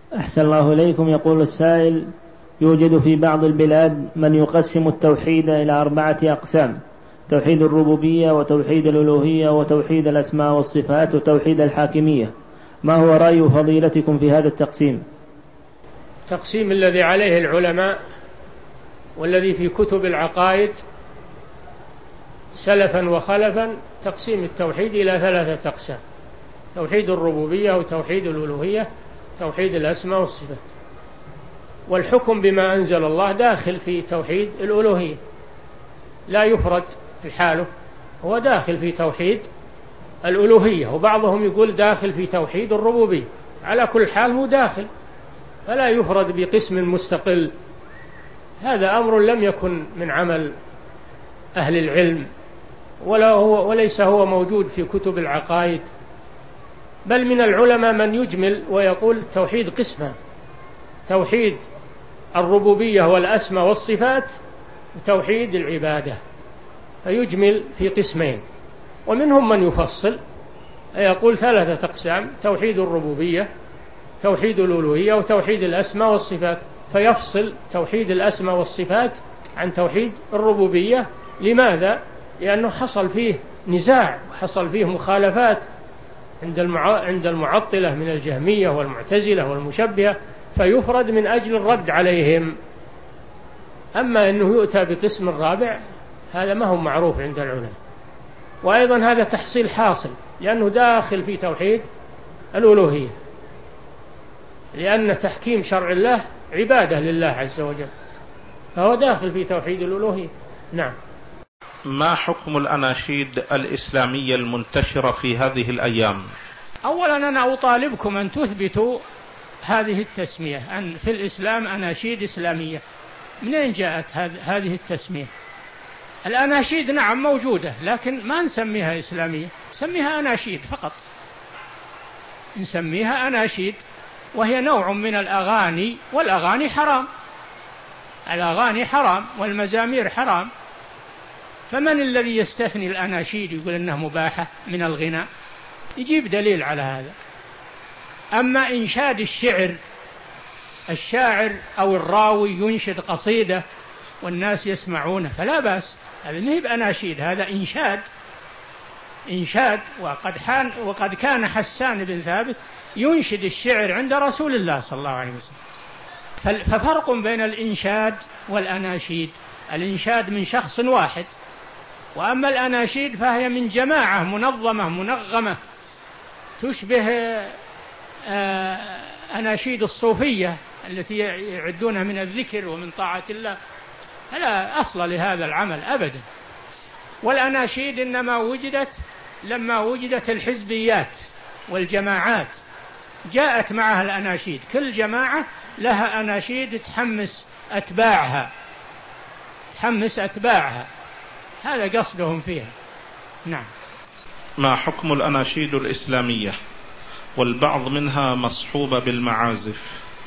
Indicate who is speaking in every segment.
Speaker 1: أحسن الله إليكم. يقول السائل: يوجد في بعض البلاد من يقسم التوحيد إلى 4 أقسام: توحيد الربوبية، وتوحيد الألوهية، وتوحيد الأسماء والصفات، وتوحيد الحاكمية. ما هو رأي فضيلتكم في هذا التقسيم؟
Speaker 2: التقسيم الذي عليه العلماء والذي في كتب العقائد سلفا وخلفا تقسيم التوحيد إلى 3 أقسام: توحيد الربوبية، وتوحيد الألوهية، توحيد الأسماء والصفات. والحكم بما أنزل الله داخل في توحيد الألوهية، لا يفرد الحاله، هو داخل في توحيد الألوهية، وبعضهم يقول داخل في توحيد الربوبية. على كل حال هو داخل، فلا يفرد بقسم مستقل. هذا أمر لم يكن من عمل أهل العلم، وليس هو موجود في كتب العقائد، بل من العلماء من يجمل ويقول توحيد قسمة: توحيد الربوبية والأسماء والصفات، وتوحيد العبادة، فيجمل في قسمين. ومنهم من يفصل يقول 3 أقسام: توحيد الربوبية، توحيد الألوهية، وتوحيد الأسماء والصفات، فيفصل توحيد الأسماء والصفات عن توحيد الربوبية. لماذا؟ لأنه حصل فيه نزاع وحصل فيه مخالفات عند المعطلة من الجهمية والمعتزلة والمشبهة، فيفرد من أجل الرد عليهم. أما أنه يؤتى بقسم رابع هذا ما هو معروف عند العلماء. وأيضا هذا تحصيل حاصل، لأنه داخل في توحيد الألوهية، لأن تحكيم شرع الله عبادة لله عز وجل، فهو داخل في توحيد الألوهية. نعم.
Speaker 3: ما حكم الأناشيد الإسلامية المنتشرة في هذه الأيام؟
Speaker 2: أولا أنا أطالبكم أن تثبتوا هذه التسمية، أن في الإسلام أناشيد إسلامية. منين جاءت هذه التسمية؟ الأناشيد نعم موجودة، لكن ما نسميها إسلامية، نسميها أناشيد فقط، نسميها أناشيد، وهي نوع من الأغاني، والأغاني حرام، الأغاني حرام والمزامير حرام. فمن الذي يستثني الأناشيد يقول إنها مباحة من الغناء؟ يجيب دليل على هذا. أما إنشاد الشعر، الشاعر أو الراوي ينشد قصيدة والناس يسمعونه فلا بأس، هذا ما هي بأناشيد، هذا إنشاد. وقد كان حسان بن ثابت ينشد الشعر عند رسول الله صلى الله عليه وسلم. ففرق بين الإنشاد والأناشيد: الإنشاد من شخص واحد، وأما الأناشيد فهي من جماعة منظمة منغمة، تشبه أناشيد الصوفية التي يعدونها من الذكر ومن طاعة الله، فلا أصل لهذا العمل أبدا. والأناشيد إنما وجدت لما وجدت الحزبيات والجماعات، جاءت معها الأناشيد، كل جماعة لها أناشيد تحمس أتباعها، هذا قصدهم فيها. نعم.
Speaker 3: ما حكم الأناشيد الإسلامية والبعض منها مصحوبة بالمعازف؟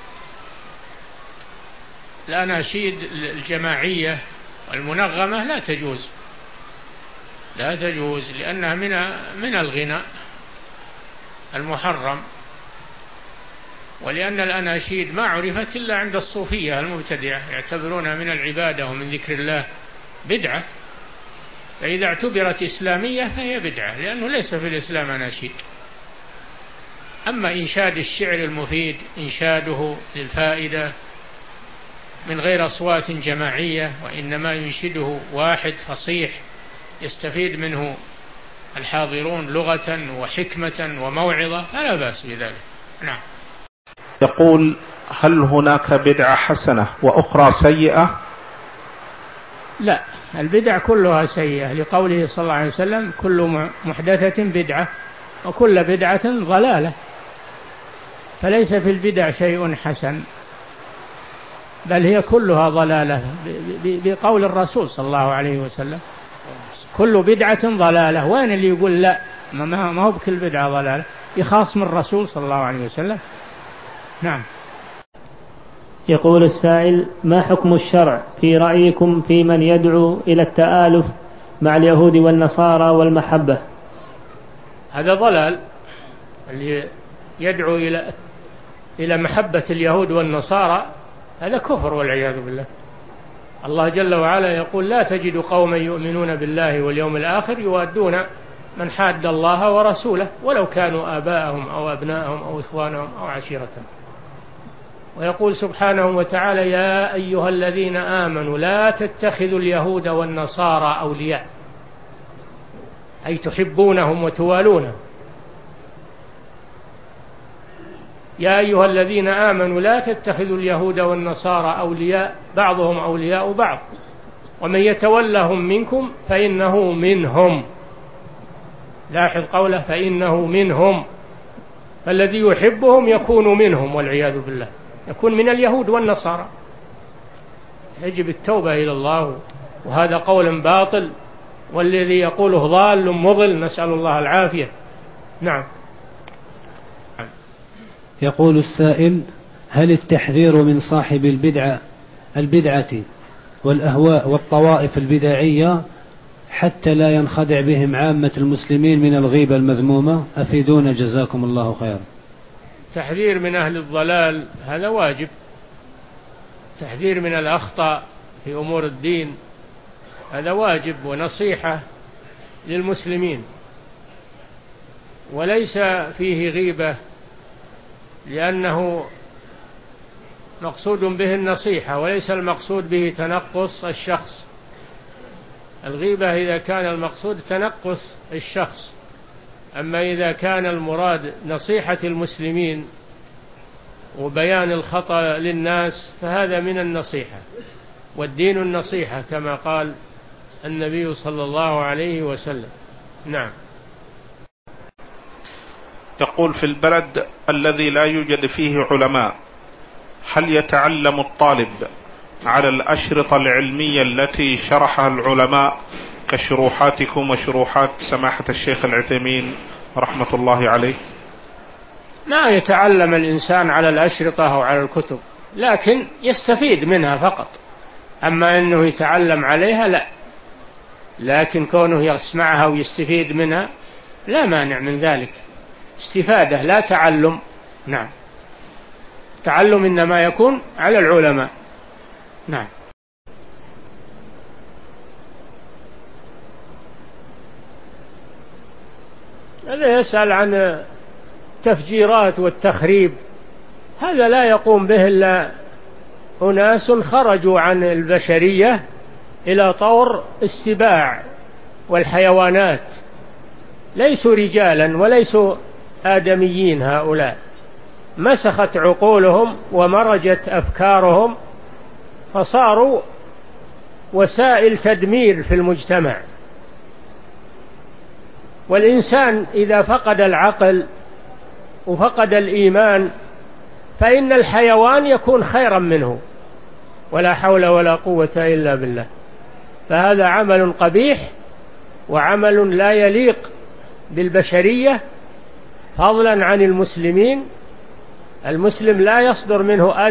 Speaker 2: الأناشيد الجماعية والمنغمة لا تجوز لأنها من الغناء المحرم، ولأن الأناشيد ما عرفت إلا عند الصوفية المبتدعة، يعتبرونها من العبادة ومن ذكر الله بدعة، فإذا اعتبرت إسلامية فهي بدعة، لأنه ليس في الإسلام أناشيد. أما إنشاد الشعر المفيد إنشاده للفائدة من غير أصوات جماعية، وإنما ينشده واحد فصيح يستفيد منه الحاضرون لغة وحكمة وموعظة، فلا بأس بذلك. نعم.
Speaker 3: يقول: هل هناك بدعة حسنة وأخرى سيئة؟
Speaker 2: لا، البدع كلها سيئة، لقوله صلى الله عليه وسلم: كل محدثة بدعة وكل بدعة ضلالة. فليس في البدع شيء حسن، بل هي كلها ضلالة، بقول الرسول صلى الله عليه وسلم: كل بدعة ضلالة. وين اللي يقول لا ما هو بكل بدعة ضلالة؟ يخاص من الرسول صلى الله عليه وسلم. نعم.
Speaker 1: يقول السائل: ما حكم الشرع في رأيكم في من يدعو إلى التآلف مع اليهود والنصارى والمحبة؟
Speaker 2: هذا ضلال، اللي يدعو إلى إلى محبة اليهود والنصارى هذا كفر والعياذ بالله. الله جل وعلا يقول لا تجد قوما يؤمنون بالله واليوم الآخر يوادون من حاد الله ورسوله ولو كانوا آباءهم أو أبناءهم أو إخوانهم أو عشيرتهم. ويقول سبحانه وتعالى يا أيها الذين آمنوا لا تتخذوا اليهود والنصارى أولياء، أي تحبونهم وتوالونهم. يا أيها الذين آمنوا لا تتخذوا اليهود والنصارى أولياء بعضهم أولياء بعض ومن يتولهم منكم فإنه منهم. لاحظ قوله فإنه منهم، فالذي يحبهم يكون منهم والعياذ بالله، يكون من اليهود والنصارى. يجب التوبة إلى الله، وهذا قول باطل والذي يقوله ضال مضل، نسأل الله العافية. نعم.
Speaker 4: يقول السائل: هل التحذير من صاحب البدعة والأهواء والطوائف البدعية حتى لا ينخدع بهم عامة المسلمين من الغيبة المذمومة؟ أفيدونا جزاكم الله خيرا.
Speaker 2: تحذير من أهل الضلال هذا واجب، تحذير من الأخطاء في أمور الدين هذا واجب ونصيحة للمسلمين، وليس فيه غيبة لأنه مقصود به النصيحة وليس المقصود به تنقص الشخص. الغيبة إذا كان المقصود تنقص الشخص، أما إذا كان المراد نصيحة المسلمين وبيان الخطأ للناس فهذا من النصيحة، والدين النصيحة كما قال النبي صلى الله عليه وسلم. نعم.
Speaker 3: يقول في البلد الذي لا يوجد فيه علماء هل يتعلم الطالب على الأشرطة العلمية التي شرحها العلماء كشروحاتكم وشروحات سماحة الشيخ العثيمين رحمة الله عليه؟
Speaker 2: ما يتعلم الإنسان على الأشرطة أو على الكتب، لكن يستفيد منها فقط، أما أنه يتعلم عليها لا، لكن كونه يسمعها ويستفيد منها لا مانع من ذلك، استفادة لا تعلم. نعم. التعلم إنما يكون على العلماء. نعم. هذا يسأل عن التفجيرات والتخريب، هذا لا يقوم به إلا أناس خرجوا عن البشرية إلى طور السباع والحيوانات، ليسوا رجالا وليسوا آدميين. هؤلاء مسخت عقولهم ومرجت أفكارهم فصاروا وسائل تدمير في المجتمع. والإنسان إذا فقد العقل وفقد الإيمان فإن الحيوان يكون خيرا منه، ولا حول ولا قوة إلا بالله. فهذا عمل قبيح وعمل لا يليق بالبشرية، فضلا عن المسلمين. المسلم لا يصدر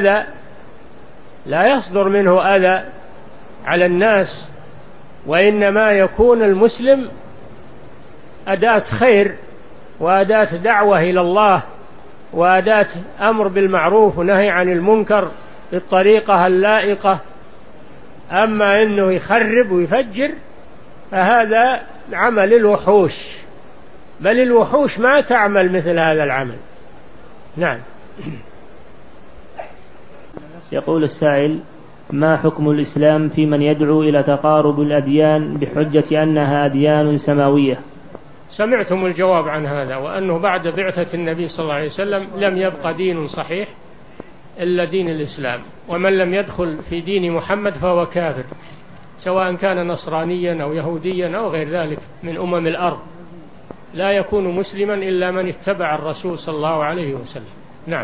Speaker 2: منه أذى على الناس، وإنما يكون المسلم أداة خير وأداة دعوة إلى الله وأداة أمر بالمعروف ونهي عن المنكر بالطريقة اللائقة. أما أنه يخرب ويفجر فهذا عمل الوحوش، بل الوحوش ما تعمل مثل هذا العمل. نعم.
Speaker 1: يقول السائل: ما حكم الإسلام في من يدعو إلى تقارب الأديان بحجة أنها أديان سماوية؟
Speaker 2: سمعتم الجواب عن هذا، وأنه بعد بعثة النبي صلى الله عليه وسلم لم يبقى دين صحيح إلا دين الإسلام، ومن لم يدخل في دين محمد فهو كافر، سواء كان نصرانيا أو يهوديا أو غير ذلك من أمم الأرض. لا يكون مسلما إلا من اتبع الرسول صلى الله عليه وسلم. نعم.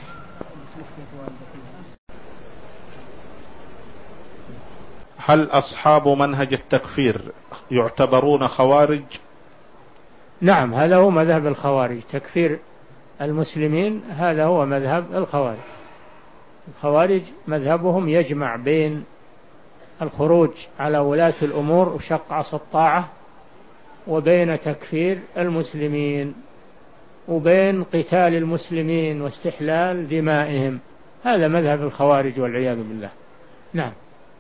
Speaker 3: هل أصحاب منهج التكفير يعتبرون خوارج؟
Speaker 2: نعم، هذا هو مذهب الخوارج، تكفير المسلمين هذا هو مذهب الخوارج. الخوارج مذهبهم يجمع بين الخروج على ولاة الأمور وشق عصا الطاعة وبين تكفير المسلمين، وبين قتال المسلمين واستحلال دمائهم. هذا مذهب الخوارج والعياذ بالله. نعم.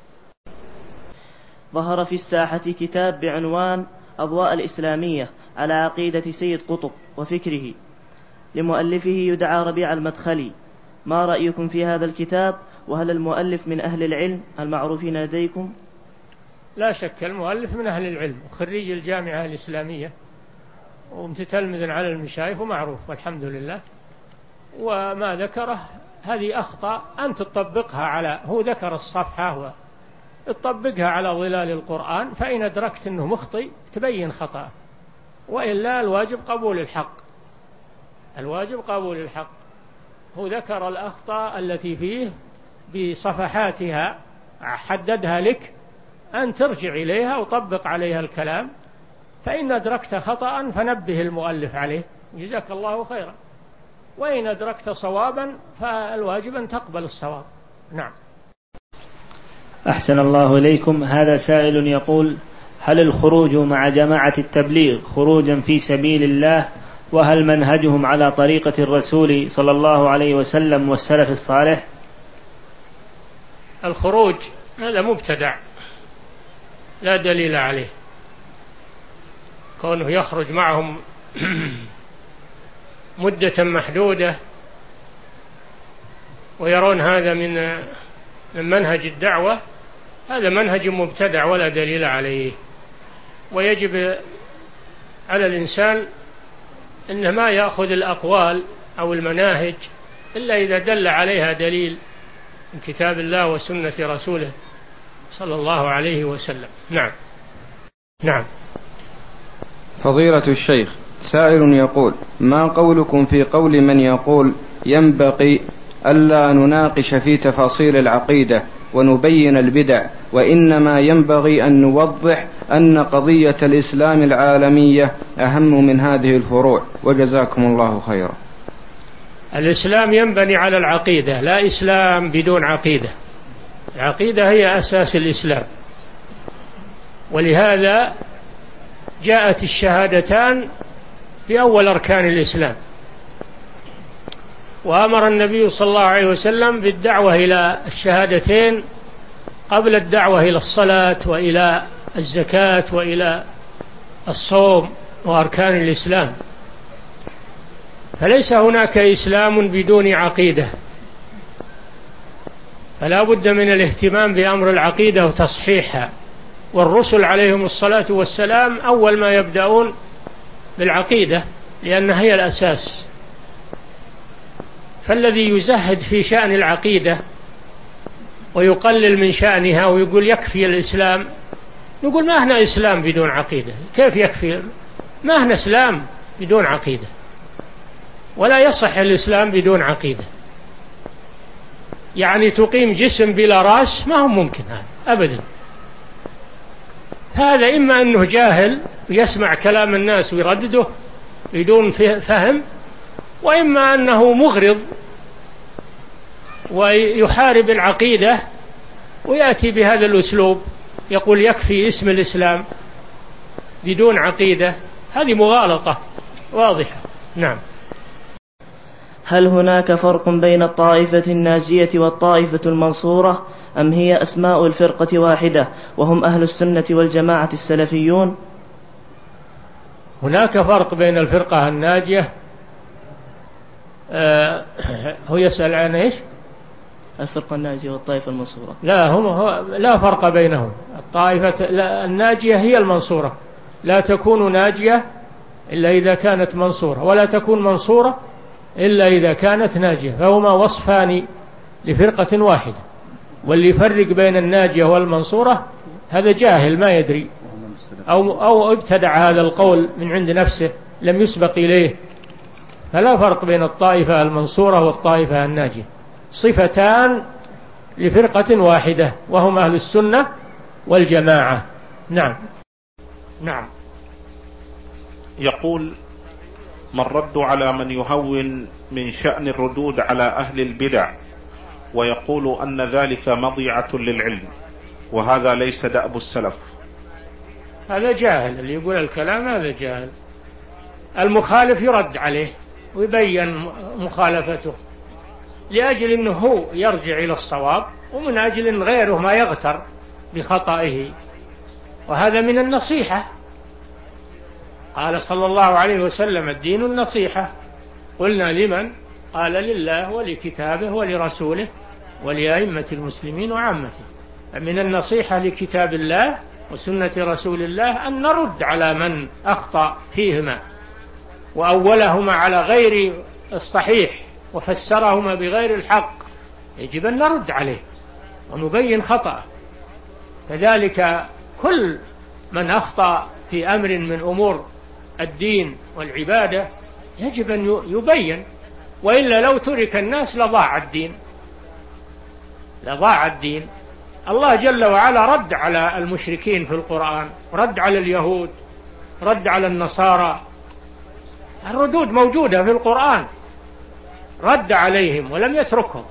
Speaker 5: ظهر في الساحة كتاب بعنوان أضواء الإسلامية على عقيدة سيد قطب وفكره، لمؤلفه يدعى ربيع المدخلي. ما رأيكم في هذا الكتاب؟ وهل المؤلف من أهل العلم المعروفين لديكم؟
Speaker 2: لا شك المؤلف من أهل العلم، وخريج الجامعة الإسلامية ومتتلمذ على المشايخ ومعروف والحمد لله. وما ذكره هذه أخطاء أن تطبقها على، هو ذكر الصفحة وتطبقها على ظلال القرآن، فإن أدركت أنه مخطئ تبين خطأ، وإلا الواجب قبول الحق. الواجب قبول الحق. هو ذكر الأخطاء التي فيه بصفحاتها، حددها لك أن ترجع إليها وطبق عليها الكلام، فإن أدركت خطأ فنبه المؤلف عليه جزاك الله خيرا، وإن أدركت صوابا فالواجب أن تقبل الصواب. نعم.
Speaker 1: أحسن الله إليكم. هذا سائل يقول: هل الخروج مع جماعة التبليغ خروجا في سبيل الله؟ وهل منهجهم على طريقة الرسول صلى الله عليه وسلم والسلف الصالح؟
Speaker 2: الخروج هذا مبتدع لا دليل عليه، كونه يخرج معهم مدة محدودة ويرون هذا من منهج الدعوة، هذا منهج مبتدع ولا دليل عليه. ويجب على الإنسان أنه ما يأخذ الأقوال أو المناهج إلا إذا دل عليها دليل من كتاب الله وسنة رسوله صلى الله عليه وسلم. نعم. نعم.
Speaker 6: فضيلة الشيخ، سائل يقول: ما قولكم في قول من يقول ينبغي ألا نناقش في تفاصيل العقيدة ونبين البدع، وإنما ينبغي أن نوضح أن قضية الإسلام العالمية أهم من هذه الفروع، وجزاكم الله خيرا.
Speaker 2: الإسلام ينبني على العقيدة، لا إسلام بدون عقيدة. العقيدة هي أساس الإسلام، ولهذا جاءت الشهادتان في أول أركان الإسلام، وأمر النبي صلى الله عليه وسلم بالدعوة إلى الشهادتين قبل الدعوة إلى الصلاة وإلى الزكاة وإلى الصوم وأركان الإسلام. فليس هناك إسلام بدون عقيدة، فلا بد من الاهتمام بأمر العقيدة وتصحيحها. والرسل عليهم الصلاة والسلام أول ما يبدأون بالعقيدة لأنها هي الأساس. فالذي يزهد في شأن العقيدة ويقلل من شأنها ويقول يكفي الإسلام، نقول ما هنا إسلام بدون عقيدة. كيف يكفي؟ ما هنا إسلام بدون عقيدة، ولا يصح الإسلام بدون عقيدة. يعني تقيم جسم بلا رأس ما هو ممكن هذا أبدا. هذا إما أنه جاهل ويسمع كلام الناس ويردده بدون فهم، وإما أنه مغرض ويحارب العقيدة ويأتي بهذا الأسلوب يقول يكفي اسم الإسلام بدون عقيدة. هذه مغالطة واضحة. نعم.
Speaker 5: هل هناك فرق بين الطائفة الناجية والطائفة المنصورة، أم هي أسماء الفرقة واحدة وهم أهل السنة والجماعة السلفيون؟
Speaker 2: هناك فرق بين الفرقة الناجية. هو يسأل عن إيش؟
Speaker 5: الفرقة الناجية والطائفة المنصورة.
Speaker 2: لا فرق بينهم. الطائفة الناجية هي المنصورة، لا تكون ناجية إلا إذا كانت منصورة، ولا تكون منصورة إلا إذا كانت ناجية، فهما وصفان لفرقة واحدة. واللي يفرق بين الناجية والمنصورة هذا جاهل ما يدري، أو ابتدع هذا القول من عند نفسه لم يسبق إليه. فلا فرق بين الطائفة المنصورة والطائفة الناجية، صفتان لفرقة واحدة وهم أهل السنة والجماعة. نعم. نعم.
Speaker 3: يقول: ما الرد على من يهون من شأن الردود على أهل البدع ويقول أن ذلك مضيعة للعلم، وهذا ليس دأب السلف؟
Speaker 2: هذا جاهل، اللي يقول الكلام هذا جاهل. المخالف يرد عليه ويبين مخالفته لأجل أنه هو يرجع إلى الصواب، ومن أجل أن غيره ما يغتر بخطئه، وهذا من النصيحة. قال صلى الله عليه وسلم: الدين النصيحة. قلنا: لمن؟ قال: لله ولكتابه ولرسوله ولأئمة المسلمين وعامته. من النصيحة لكتاب الله وسنة رسول الله أن نرد على من أخطأ فيهما وأولهما على غير الصحيح وفسرهما بغير الحق، يجب أن نرد عليه ونبين خطأه. كذلك كل من أخطأ في أمر من أمور الدين والعبادة يجب أن يبين، وإلا لو ترك الناس لضاع الدين. الله جل وعلا رد على المشركين في القرآن، رد على اليهود، رد على النصارى، الردود موجودة في القرآن، رد عليهم ولم يتركهم.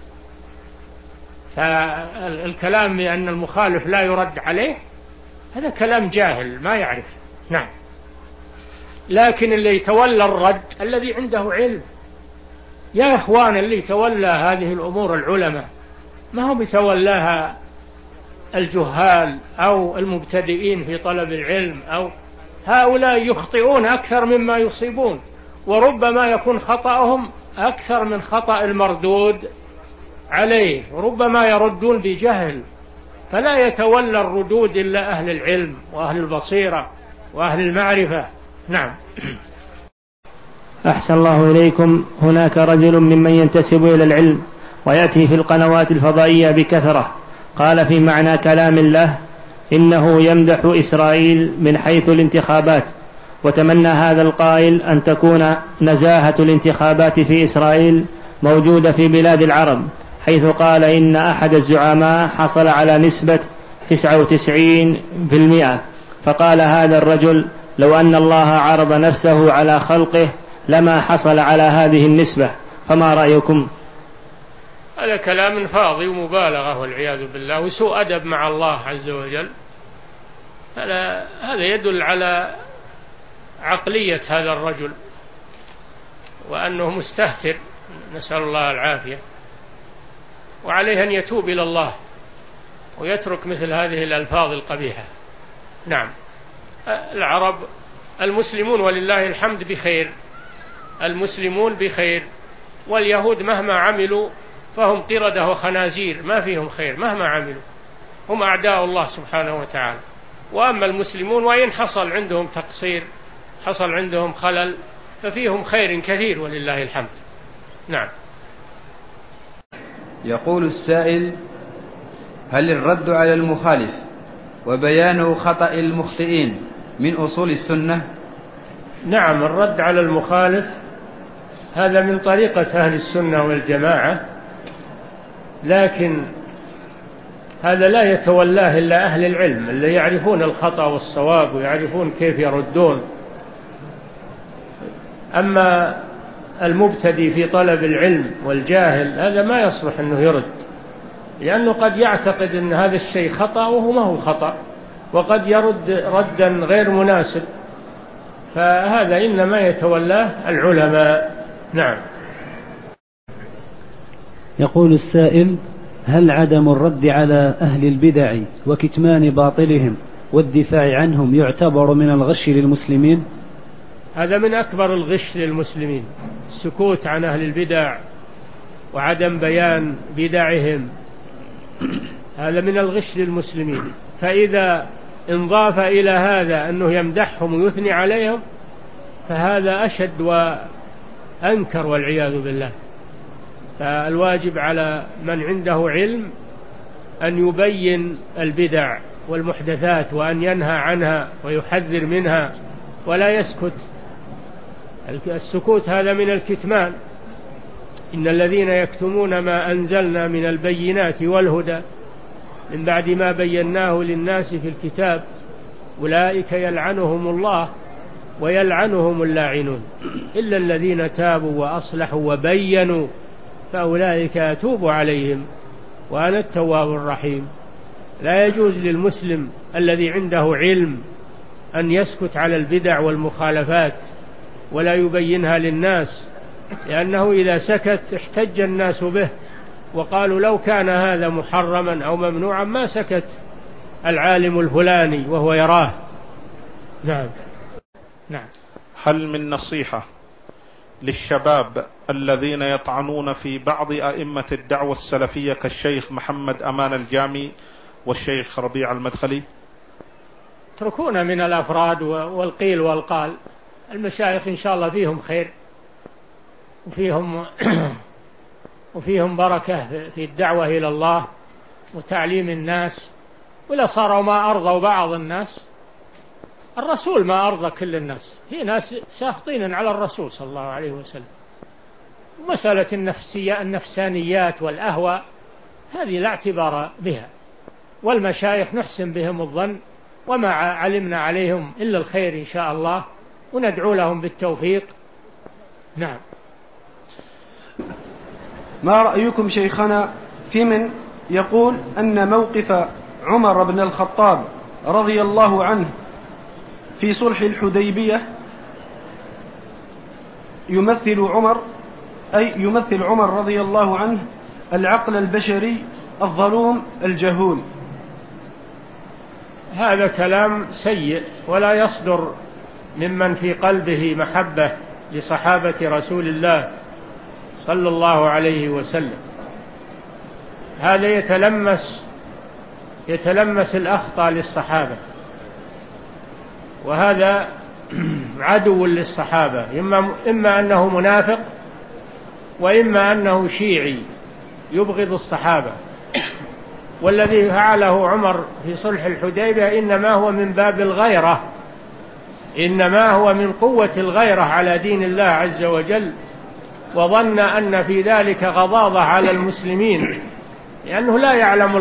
Speaker 2: فالكلام بأن المخالف لا يرد عليه هذا كلام جاهل ما يعرف. نعم. لكن اللي يتولى الرد الذي عنده علم. يا إخوان، اللي يتولى هذه الأمور العلماء، ما هم يتولاها الجهال أو المبتدئين في طلب العلم، أو هؤلاء يخطئون أكثر مما يصيبون، وربما يكون خطأهم أكثر من خطأ المردود عليه، وربما يردون بجهل، فلا يتولى الردود إلا أهل العلم وأهل البصيرة وأهل المعرفة. نعم.
Speaker 1: أحسن الله إليكم. هناك رجل ممن ينتسب إلى العلم ويأتي في القنوات الفضائية بكثرة، قال في معنى كلام الله إنه يمدح إسرائيل من حيث الانتخابات، وتمنى هذا القائل أن تكون نزاهة الانتخابات في إسرائيل موجودة في بلاد العرب، حيث قال إن أحد الزعماء حصل على نسبة 99%. فقال هذا الرجل: لو أن الله عرض نفسه على خلقه لما حصل على هذه النسبة، فما رأيكم؟
Speaker 2: هذا كلام فاضي ومبالغة والعياذ بالله، وسوء أدب مع الله عز وجل. هذا يدل على عقلية هذا الرجل وأنه مستهتر، نسأل الله العافية، وعليه أن يتوب إلى الله ويترك مثل هذه الألفاظ القبيحة. نعم. العرب المسلمون ولله الحمد بخير، المسلمون بخير، واليهود مهما عملوا فهم قردة وخنازير، ما فيهم خير مهما عملوا، هم أعداء الله سبحانه وتعالى. وأما المسلمون وإن حصل عندهم تقصير، حصل عندهم خلل، ففيهم خير كثير ولله الحمد. نعم.
Speaker 6: يقول السائل: هل الرد على المخالف وبيان خطأ المخطئين من أصول السنة؟
Speaker 2: نعم، الرد على المخالف هذا من طريقة أهل السنة والجماعة، لكن هذا لا يتولاه إلا أهل العلم اللي يعرفون الخطأ والصواب ويعرفون كيف يردون. أما المبتدي في طلب العلم والجاهل هذا ما يصلح أنه يرد، لأنه قد يعتقد أن هذا الشيء خطأ وهو ما هو خطأ، وقد يرد ردا غير مناسب، فهذا إنما يتولاه العلماء. نعم.
Speaker 4: يقول السائل: هل عدم الرد على أهل البدع وكتمان باطلهم والدفاع عنهم يعتبر من الغش للمسلمين؟
Speaker 2: هذا من أكبر الغش للمسلمين، السكوت عن أهل البدع وعدم بيان بدعهم، هذا من الغش للمسلمين. فإذا انضاف إلى هذا أنه يمدحهم ويثني عليهم فهذا أشد وأنكر والعياذ بالله. فالواجب على من عنده علم أن يبين البدع والمحدثات وأن ينهى عنها ويحذر منها ولا يسكت. السكوت هذا من الكتمان. إن الذين يكتمون ما أنزلنا من البينات والهدى من بعد ما بيناه للناس في الكتاب أولئك يلعنهم الله ويلعنهم اللاعنون إلا الذين تابوا وأصلحوا وبينوا فأولئك أتوب عليهم وأنا التواب الرحيم. لا يجوز للمسلم الذي عنده علم أن يسكت على البدع والمخالفات ولا يبينها للناس لأنه إذا سكت احتج الناس به وقالوا لو كان هذا محرما أو ممنوعا ما سكت العالم الفلاني وهو يراه. نعم. نعم.
Speaker 3: هل من نصيحة للشباب الذين يطعنون في بعض أئمة الدعوة السلفية كالشيخ محمد أمان الجامي والشيخ ربيع المدخلي؟
Speaker 2: اتركونا من الأفراد والقيل والقال. المشايخ إن شاء الله فيهم خير وفيهم بركة في الدعوة إلى الله وتعليم الناس. ولا صاروا ما أرضوا بعض الناس، الرسول ما أرضى كل الناس، في ناس ساخطين على الرسول صلى الله عليه وسلم. مسألة النفسانيات والأهواء هذه لا اعتبار بها، والمشايخ نحسن بهم الظن وما علمنا عليهم إلا الخير إن شاء الله، وندعو لهم بالتوفيق. نعم.
Speaker 7: ما رأيكم شيخنا في من يقول أن موقف عمر بن الخطاب رضي الله عنه في صلح الحديبية يمثل عمر رضي الله عنه العقل البشري الظلوم الجهول؟
Speaker 2: هذا كلام سيء ولا يصدر ممن في قلبه محبة لصحابة رسول الله صلى الله عليه وسلم. هذا يتلمس الأخطاء للصحابة، وهذا عدو للصحابة، إما أنه منافق وإما أنه شيعي يبغض الصحابة. والذي فعله عمر في صلح الحديبية إنما هو من باب الغيرة، إنما هو من قوة الغيرة على دين الله عز وجل، وظن أن في ذلك غضاضة على المسلمين، لأنه لا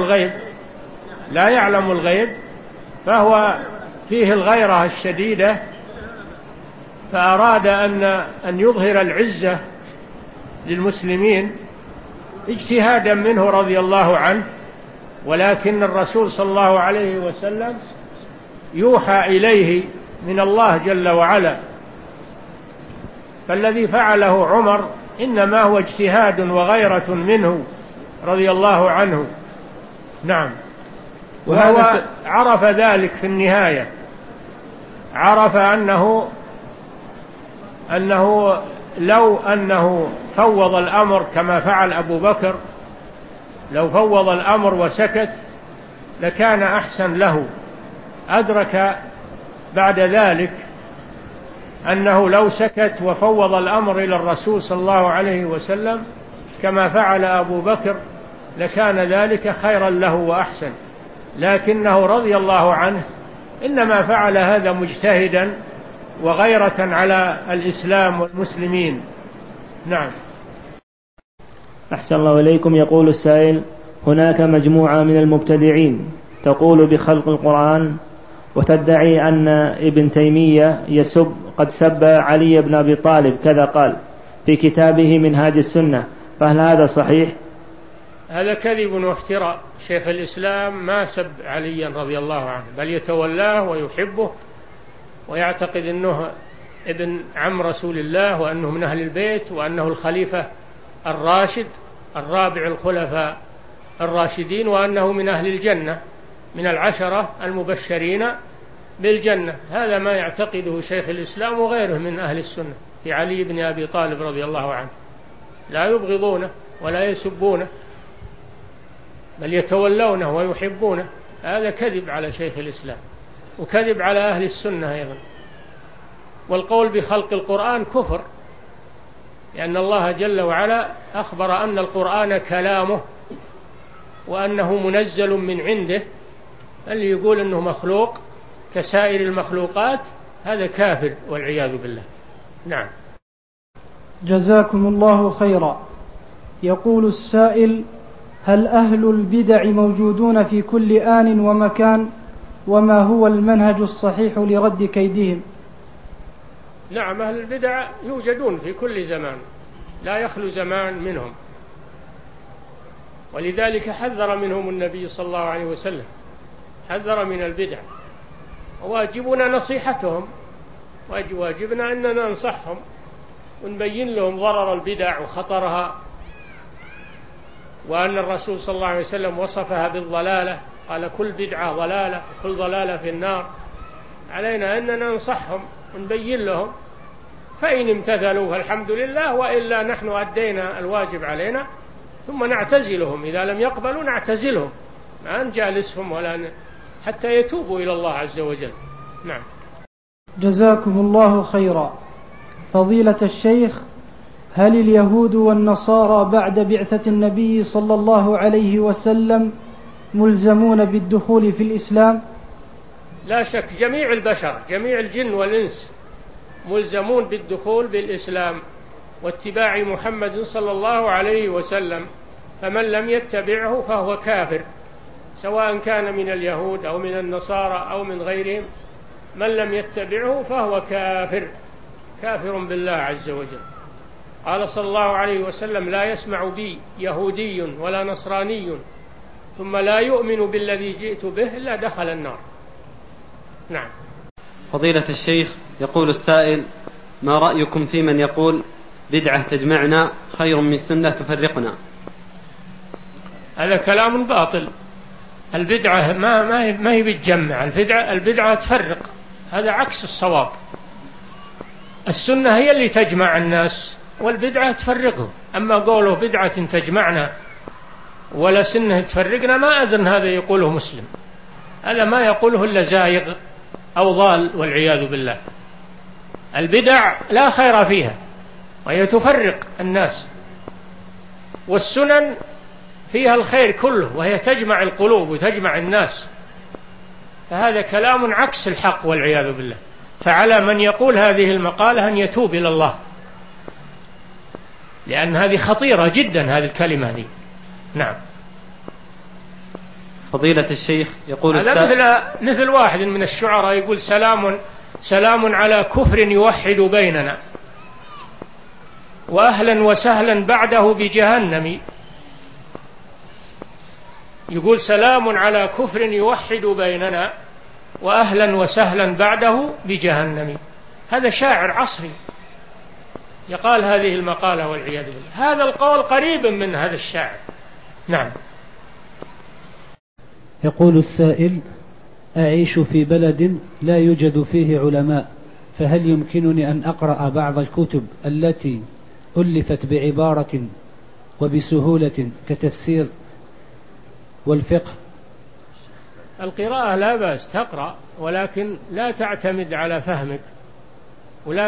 Speaker 2: يعلم الغيب، فهو فيه الغيرة الشديدة، فأراد أن يظهر العزة للمسلمين اجتهادا منه رضي الله عنه. ولكن الرسول صلى الله عليه وسلم يوحى إليه من الله جل وعلا، فالذي فعله عمر إنما هو اجتهاد وغيرة منه رضي الله عنه. نعم. وهو عرف ذلك في النهاية، عرف أنه لو أنه فوض الأمر كما فعل أبو بكر، لو فوض الأمر وسكت لكان أحسن له. أدرك بعد ذلك أنه لو سكت وفوض الأمر إلى الرسول صلى الله عليه وسلم كما فعل أبو بكر لكان ذلك خيرا له وأحسن، لكنه رضي الله عنه إنما فعل هذا مجتهدا وغيرة على الإسلام والمسلمين. نعم.
Speaker 1: أحسن الله إليكم. يقول السائل: هناك مجموعة من المبتدعين تقول بخلق القرآن وتدعي أن ابن تيمية قد سب علي بن أبي طالب كذا قال في كتابه منهاج السنة، فهل هذا صحيح؟
Speaker 2: هذا كذب وافتراء. شيخ الإسلام ما سب عليا رضي الله عنه، بل يتولاه ويحبه ويعتقد أنه ابن عم رسول الله، وأنه من أهل البيت، وأنه الخليفة الراشد الرابع الخلفاء الراشدين، وأنه من أهل الجنة من العشرة المبشرين بالجنة. هذا ما يعتقده شيخ الإسلام وغيره من أهل السنة في علي بن أبي طالب رضي الله عنه، لا يبغضونه ولا يسبونه بل يتولونه ويحبونه. هذا كذب على شيخ الإسلام وكذب على أهل السنة أيضا. والقول بخلق القرآن كفر، لأن الله جل وعلا أخبر أن القرآن كلامه وأنه منزل من عنده. اللي يقول أنه مخلوق كسائر المخلوقات هذا كافر والعياذ بالله. نعم.
Speaker 8: جزاكم الله خيرا. يقول السائل: هل أهل البدع موجودون في كل آن ومكان؟ وما هو المنهج الصحيح لرد كيدهم؟
Speaker 2: نعم، أهل البدع يوجدون في كل زمان، لا يخلو زمان منهم، ولذلك حذر منهم النبي صلى الله عليه وسلم، حذر من البدع، وواجبنا نصيحتهم، واجبنا أننا ننصحهم ونبين لهم ضرر البدع وخطرها، وأن الرسول صلى الله عليه وسلم وصفها بالضلالة، قال كل بدعة ضلالة وكل ضلالة في النار. علينا أننا ننصحهم ونبين لهم، فإن امتثلوا فالحمد لله، وإلا نحن أدينا الواجب علينا، ثم نعتزلهم. إذا لم يقبلوا نعتزلهم، ما نجالسهم ولا حتى يتوبوا إلى الله عز وجل. نعم.
Speaker 8: جزاكم الله خيرا. فضيلة الشيخ، هل اليهود والنصارى بعد بعثة النبي صلى الله عليه وسلم ملزمون بالدخول في الإسلام؟
Speaker 2: لا شك، جميع البشر، جميع الجن والإنس ملزمون بالدخول بالإسلام واتباع محمد صلى الله عليه وسلم، فمن لم يتبعه فهو كافر، سواء كان من اليهود أو من النصارى أو من غيرهم. من لم يتبعه فهو كافر، كافر بالله عز وجل. قال صلى الله عليه وسلم: لا يسمع بي يهودي ولا نصراني ثم لا يؤمن بالذي جئت به إلا دخل النار. نعم.
Speaker 9: فضيلة الشيخ، يقول السائل: ما رأيكم في من يقول بدعة تجمعنا خير من سنة تفرقنا؟
Speaker 2: هذا كلام باطل. البدعة ما هي بتجمع، البدعة تفرق، هذا عكس الصواب. السنة هي اللي تجمع الناس والبدعة تفرقه. أما قوله بدعة تجمعنا ولا سنة تفرقنا، ما أذن هذا يقوله مسلم، هذا ما يقوله إلا زايغ أو ضال والعياذ بالله. البدع لا خير فيها وهي تفرق الناس، والسنن فيها الخير كله وهي تجمع القلوب وتجمع الناس. فهذا كلام عكس الحق والعياذ بالله. فعلى من يقول هذه المقالة أن يتوب إلى الله، لأن هذه خطيرة جدا، هذه الكلمة دي. نعم.
Speaker 9: فضيلة الشيخ، يقول
Speaker 2: هذا مثل واحد من الشعراء يقول: سلام على كفر يوحد بيننا، وأهلا وسهلا بعده بجهنم. يقول: سلام على كفر يوحد بيننا، وأهلا وسهلا بعده بجهنم. هذا شاعر عصري يقال هذه المقالة والعياذ بالله. هذا القول قريب من هذا الشاعر. نعم.
Speaker 4: يقول السائل: أعيش في بلد لا يوجد فيه علماء، فهل يمكنني أن أقرأ بعض الكتب التي ألفت بعبارة وبسهولة كتفسير والفقه؟
Speaker 2: القراءة لا بأس تقرأ، ولكن لا تعتمد على فهمك، ولا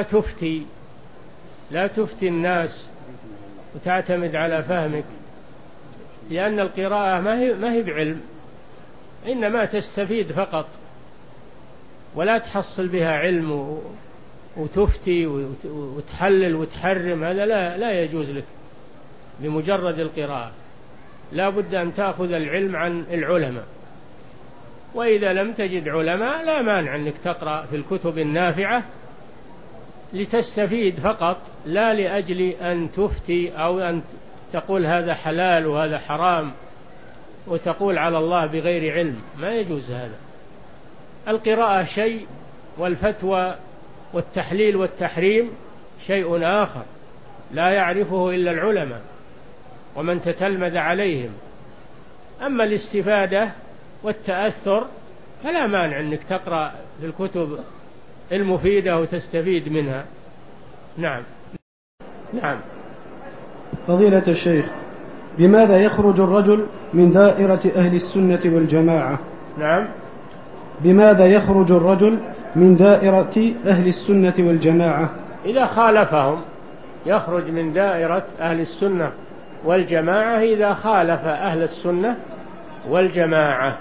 Speaker 2: تفتي الناس وتعتمد على فهمك، لأن القراءة ما هي بعلم، إنما تستفيد فقط، ولا تحصل بها علم وتفتي وتحلل وتحرم. هذا لا يجوز لك بمجرد القراءة. لا بد أن تأخذ العلم عن العلماء، وإذا لم تجد علماء لا مانع أنك تقرأ في الكتب النافعة لتستفيد فقط، لا لأجل أن تفتي أو أن تقول هذا حلال وهذا حرام وتقول على الله بغير علم. ما يجوز هذا. القراءة شيء، والفتوى والتحليل والتحريم شيء آخر لا يعرفه إلا العلماء ومن تتلمذ عليهم. أما الاستفادة والتأثر فلا مانع أنك تقرأ في الكتب المفيدة وتستفيد منها. نعم. نعم.
Speaker 7: فضيلة الشيخ، بماذا يخرج الرجل من دائرة أهل السنة والجماعة؟
Speaker 2: نعم.
Speaker 7: بماذا يخرج الرجل من دائرة أهل السنة والجماعة؟
Speaker 2: إذا خالفهم يخرج من دائرة أهل السنة والجماعة، إذا خالف أهل السنة والجماعة.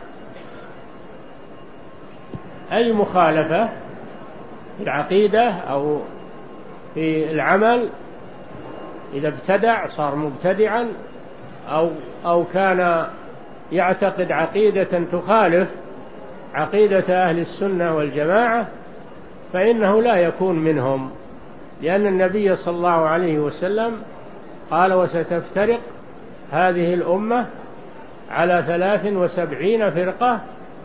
Speaker 2: أي مخالفة في العقيدة أو في العمل، إذا ابتدع صار مبتدعا أو كان يعتقد عقيدة تخالف عقيدة أهل السنة والجماعة، فإنه لا يكون منهم، لأن النبي صلى الله عليه وسلم قال: وستفترق هذه الأمة على 73 فرقة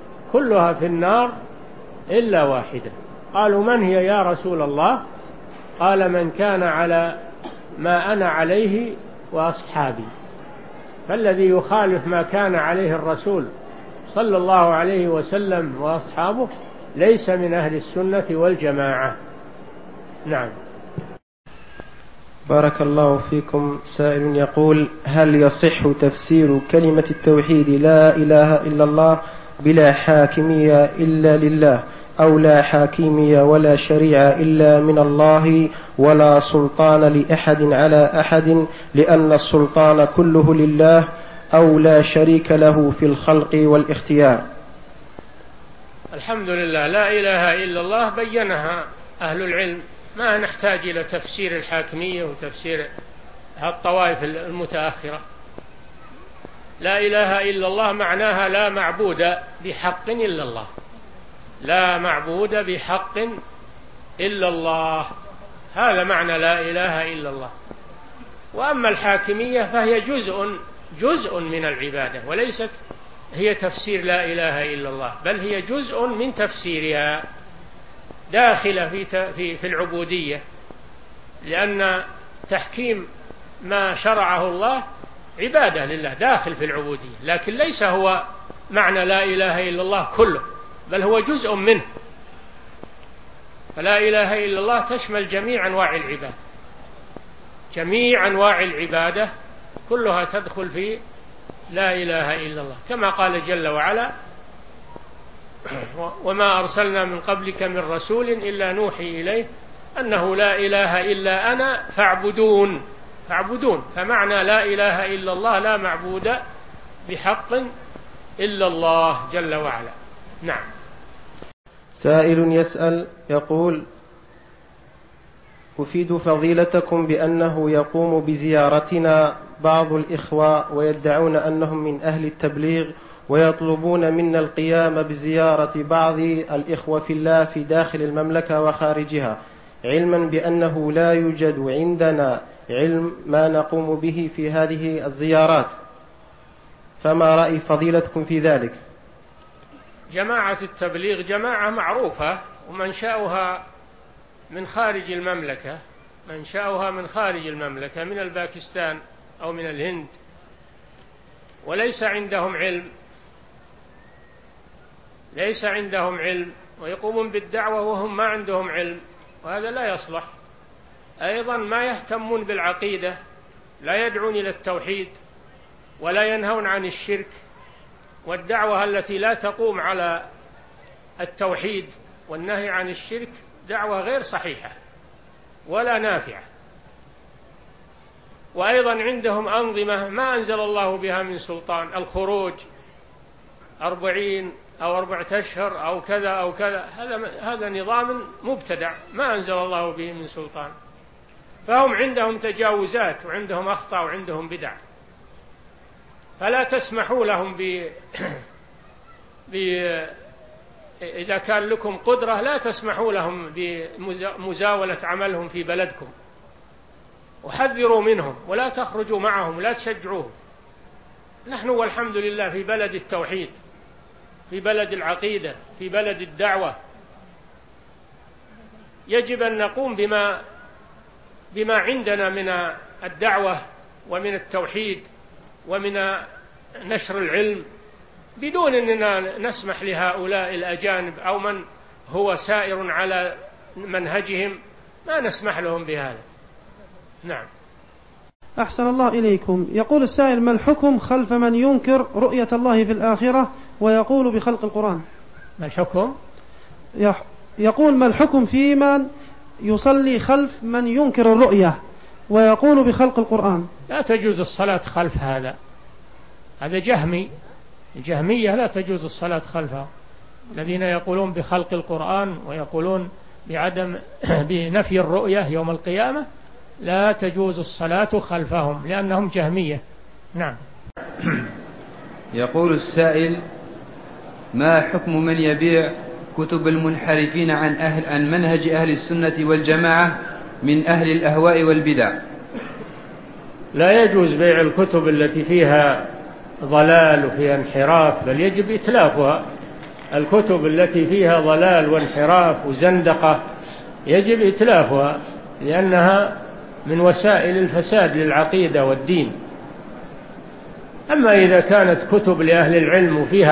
Speaker 2: كلها في النار إلا واحدة. قالوا: من هي يا رسول الله؟ قال من كان على ما أنا عليه وأصحابي. فالذي يخالف ما كان عليه الرسول صلى الله عليه وسلم وأصحابه ليس من أهل السنة والجماعة. نعم.
Speaker 10: بارك الله فيكم. سائل يقول: هل يصح تفسير كلمة التوحيد لا إله إلا الله بلا حاكمية إلا لله، أو لا حاكمية ولا شريعة إلا من الله، ولا سلطان لأحد على أحد لأن السلطان كله لله، أو لا شريك له في الخلق والاختيار؟
Speaker 2: الحمد لله، لا إله إلا الله بينها أهل العلم، ما نحتاج إلى تفسير الحاكمية وتفسير الطوائف المتأخرة. لا إله إلا الله معناها لا معبود بحق إلا الله، لا معبود بحق إلا الله، هذا معنى لا إله إلا الله. وأما الحاكمية فهي جزء من العبادة، وليست هي تفسير لا إله إلا الله، بل هي جزء من تفسيرها، داخلة في العبودية، لأن تحكيم ما شرعه الله عبادة لله، داخل في العبودية، لكن ليس هو معنى لا إله إلا الله كله، بل هو جزء منه. فلا إله إلا الله تشمل جميع أنواع العبادة، جميع أنواع العبادة كلها تدخل في لا إله إلا الله، كما قال جل وعلا: وما أرسلنا من قبلك من رسول إلا نوحي إليه أنه لا إله إلا أنا فاعبدون. فمعنى لا إله إلا الله لا معبود بحق إلا الله جل وعلا. نعم.
Speaker 10: سائل يسأل يقول: أفيد فضيلتكم بأنه يقوم بزيارتنا بعض الإخوة ويدعون أنهم من أهل التبليغ، ويطلبون منا القيام بزيارة بعض الإخوة في الله في داخل المملكة وخارجها، علما بأنه لا يوجد عندنا علم ما نقوم به في هذه الزيارات، فما رأي فضيلتكم في ذلك؟
Speaker 2: جماعة التبليغ جماعة معروفة، ومنشأها من خارج المملكة، من الباكستان أو من الهند، وليس عندهم علم ويقومون بالدعوة وهم ما عندهم علم، وهذا لا يصلح. أيضا ما يهتمون بالعقيدة، لا يدعون إلى التوحيد ولا ينهون عن الشرك، والدعوة التي لا تقوم على التوحيد والنهي عن الشرك دعوة غير صحيحة ولا نافعة. وأيضا عندهم أنظمة ما أنزل الله بها من سلطان، الخروج 40 أو 4 أشهر أو كذا أو كذا، هذا نظام مبتدع ما أنزل الله به من سلطان، فهم عندهم تجاوزات وعندهم أخطاء وعندهم بدع، فلا تسمحوا لهم إذا كان لكم قدرة لا تسمحوا لهم بمزاولة عملهم في بلدكم، وحذروا منهم ولا تخرجوا معهم ولا تشجعوهم. نحن والحمد لله في بلد التوحيد، في بلد العقيدة، في بلد الدعوة، يجب أن نقوم بما عندنا من الدعوة ومن التوحيد ومن نشر العلم، بدون أننا نسمح لهؤلاء الأجانب أو من هو سائر على منهجهم، ما نسمح لهم بهذا. نعم.
Speaker 7: أحسن الله إليكم. يقول السائل: ما الحكم خلف من ينكر رؤية الله في الآخرة ويقول بخلق القرآن؟
Speaker 2: ما الحكم؟
Speaker 7: يقول: ما الحكم في من يصلي خلف من ينكر الرؤية ويقول بخلق القرآن؟
Speaker 2: لا تجوز الصلاة خلف هذا جهمي، الجهمية لا تجوز الصلاة خلفها، الذين يقولون بخلق القرآن ويقولون بنفي الرؤية يوم القيامة، لا تجوز الصلاة خلفهم لأنهم جهمية. نعم.
Speaker 6: يقول السائل: ما حكم من يبيع كتب المنحرفين عن منهج أهل السنة والجماعة من أهل الأهواء والبدع؟
Speaker 2: لا يجوز بيع الكتب التي فيها ضلال وفيها انحراف، بل يجب إتلافها. الكتب التي فيها ضلال وانحراف وزندقة يجب إتلافها لأنها من وسائل الفساد للعقيدة والدين. أما إذا كانت كتب لأهل العلم وفيها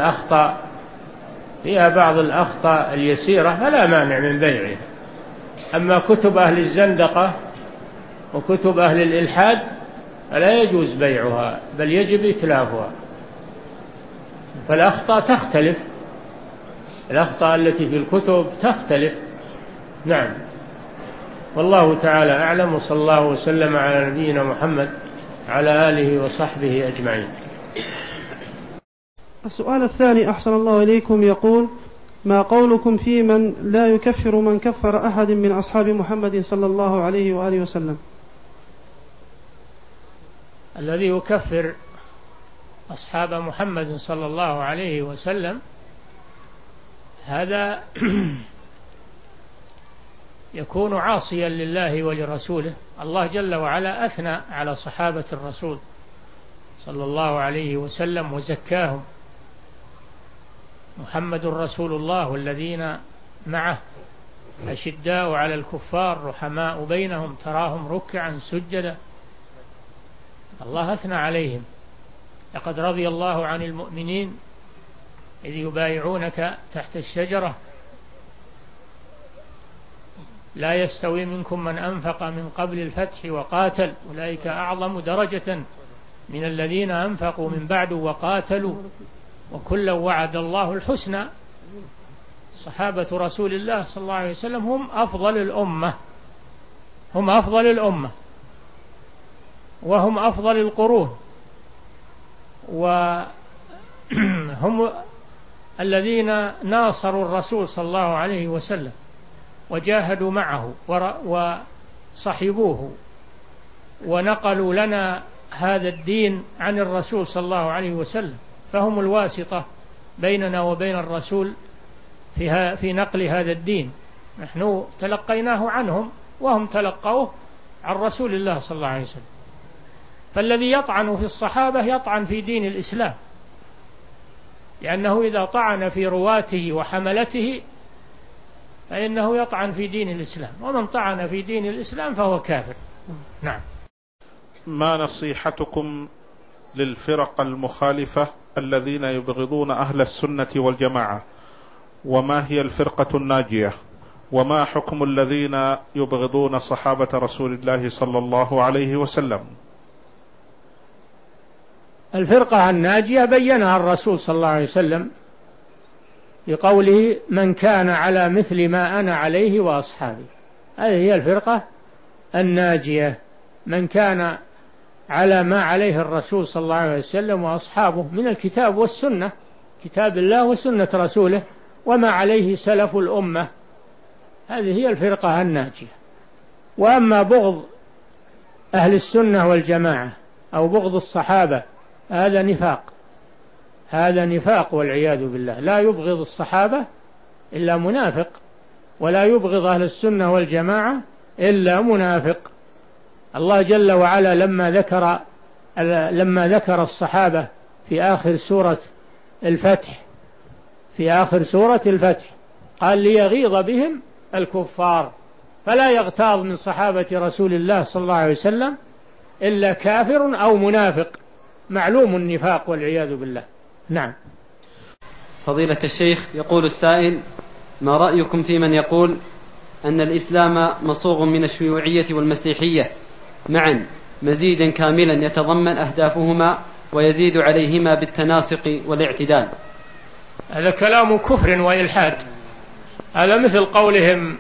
Speaker 2: بعض الأخطاء اليسيرة فلا مانع من بيعها. أما كتب أهل الزندقة وكتب أهل الإلحاد فلا يجوز بيعها، بل يجب إتلافها. فالأخطاء تختلف، الأخطاء التي في الكتب تختلف. نعم، والله تعالى أعلم، وصلى الله وسلم على نبينا محمد على آله وصحبه أجمعين.
Speaker 11: السؤال الثاني أحسن الله إليكم، يقول: ما قولكم في من لا يكفر من كفر أحد من أصحاب محمد صلى الله عليه وآله وسلم؟
Speaker 2: الذي يكفر أصحاب محمد صلى الله عليه وسلم هذا يكون عاصيا لله ولرسوله. الله جل وعلا أثنى على صحابة الرسول صلى الله عليه وسلم وزكاهم: محمد رسول الله والذين معه أشداء على الكفار رحماء بينهم تراهم ركعا سجدا. الله أثنى عليهم: لقد رضي الله عن المؤمنين إذ يبايعونك تحت الشجرة لا يستوي منكم من أنفق من قبل الفتح وقاتل أولئك أعظم درجة من الذين أنفقوا من بعد وقاتلوا وكلا وعد الله الحسنى. صحابة رسول الله صلى الله عليه وسلم هم أفضل الأمة وهم أفضل القرون، وهم الذين ناصروا الرسول صلى الله عليه وسلم وجاهدوا معه وصحبوه ونقلوا لنا هذا الدين عن الرسول صلى الله عليه وسلم، فهم الواسطة بيننا وبين الرسول في نقل هذا الدين. نحن تلقيناه عنهم وهم تلقوه عن رسول الله صلى الله عليه وسلم. فالذي يطعن في الصحابة يطعن في دين الإسلام، لأنه إذا طعن في رواته وحملته فإنه يطعن في دين الإسلام، ومن طعن في دين الإسلام فهو كافر. نعم.
Speaker 3: ما نصيحتكم للفرق المخالفة الذين يبغضون أهل السنة والجماعة؟ وما هي الفرقة الناجية؟ وما حكم الذين يبغضون صحابة رسول الله صلى الله عليه وسلم؟
Speaker 2: الفرقة الناجية بينها الرسول صلى الله عليه وسلم بقوله: من كان على مثل ما أنا عليه وأصحابي. هذه هي الفرقة الناجية، من كان على ما عليه الرسول صلى الله عليه وسلم وأصحابه من الكتاب والسنة، كتاب الله وسنة رسوله، وما عليه سلف الأمة. هذه هي الفرقة الناجية. وأما بغض أهل السنة والجماعة أو بغض الصحابة هذا نفاق والعياذ بالله. لا يبغض الصحابة إلا منافق، ولا يبغض أهل السنة والجماعة إلا منافق. الله جل وعلا لما ذكر الصحابة في آخر سورة الفتح قال: ليغيظ بهم الكفار. فلا يغتاظ من صحابة رسول الله صلى الله عليه وسلم إلا كافر أو منافق معلوم النفاق والعياذ بالله. نعم.
Speaker 9: فضيلة الشيخ، يقول السائل: ما رأيكم في من يقول أن الإسلام مصوغ من الشيوعية والمسيحية معا مزيجا كاملا يتضمن أهدافهما ويزيد عليهما بالتناسق والاعتدال؟
Speaker 2: هذا كلام كفر وإلحاد. هذا مثل قولهم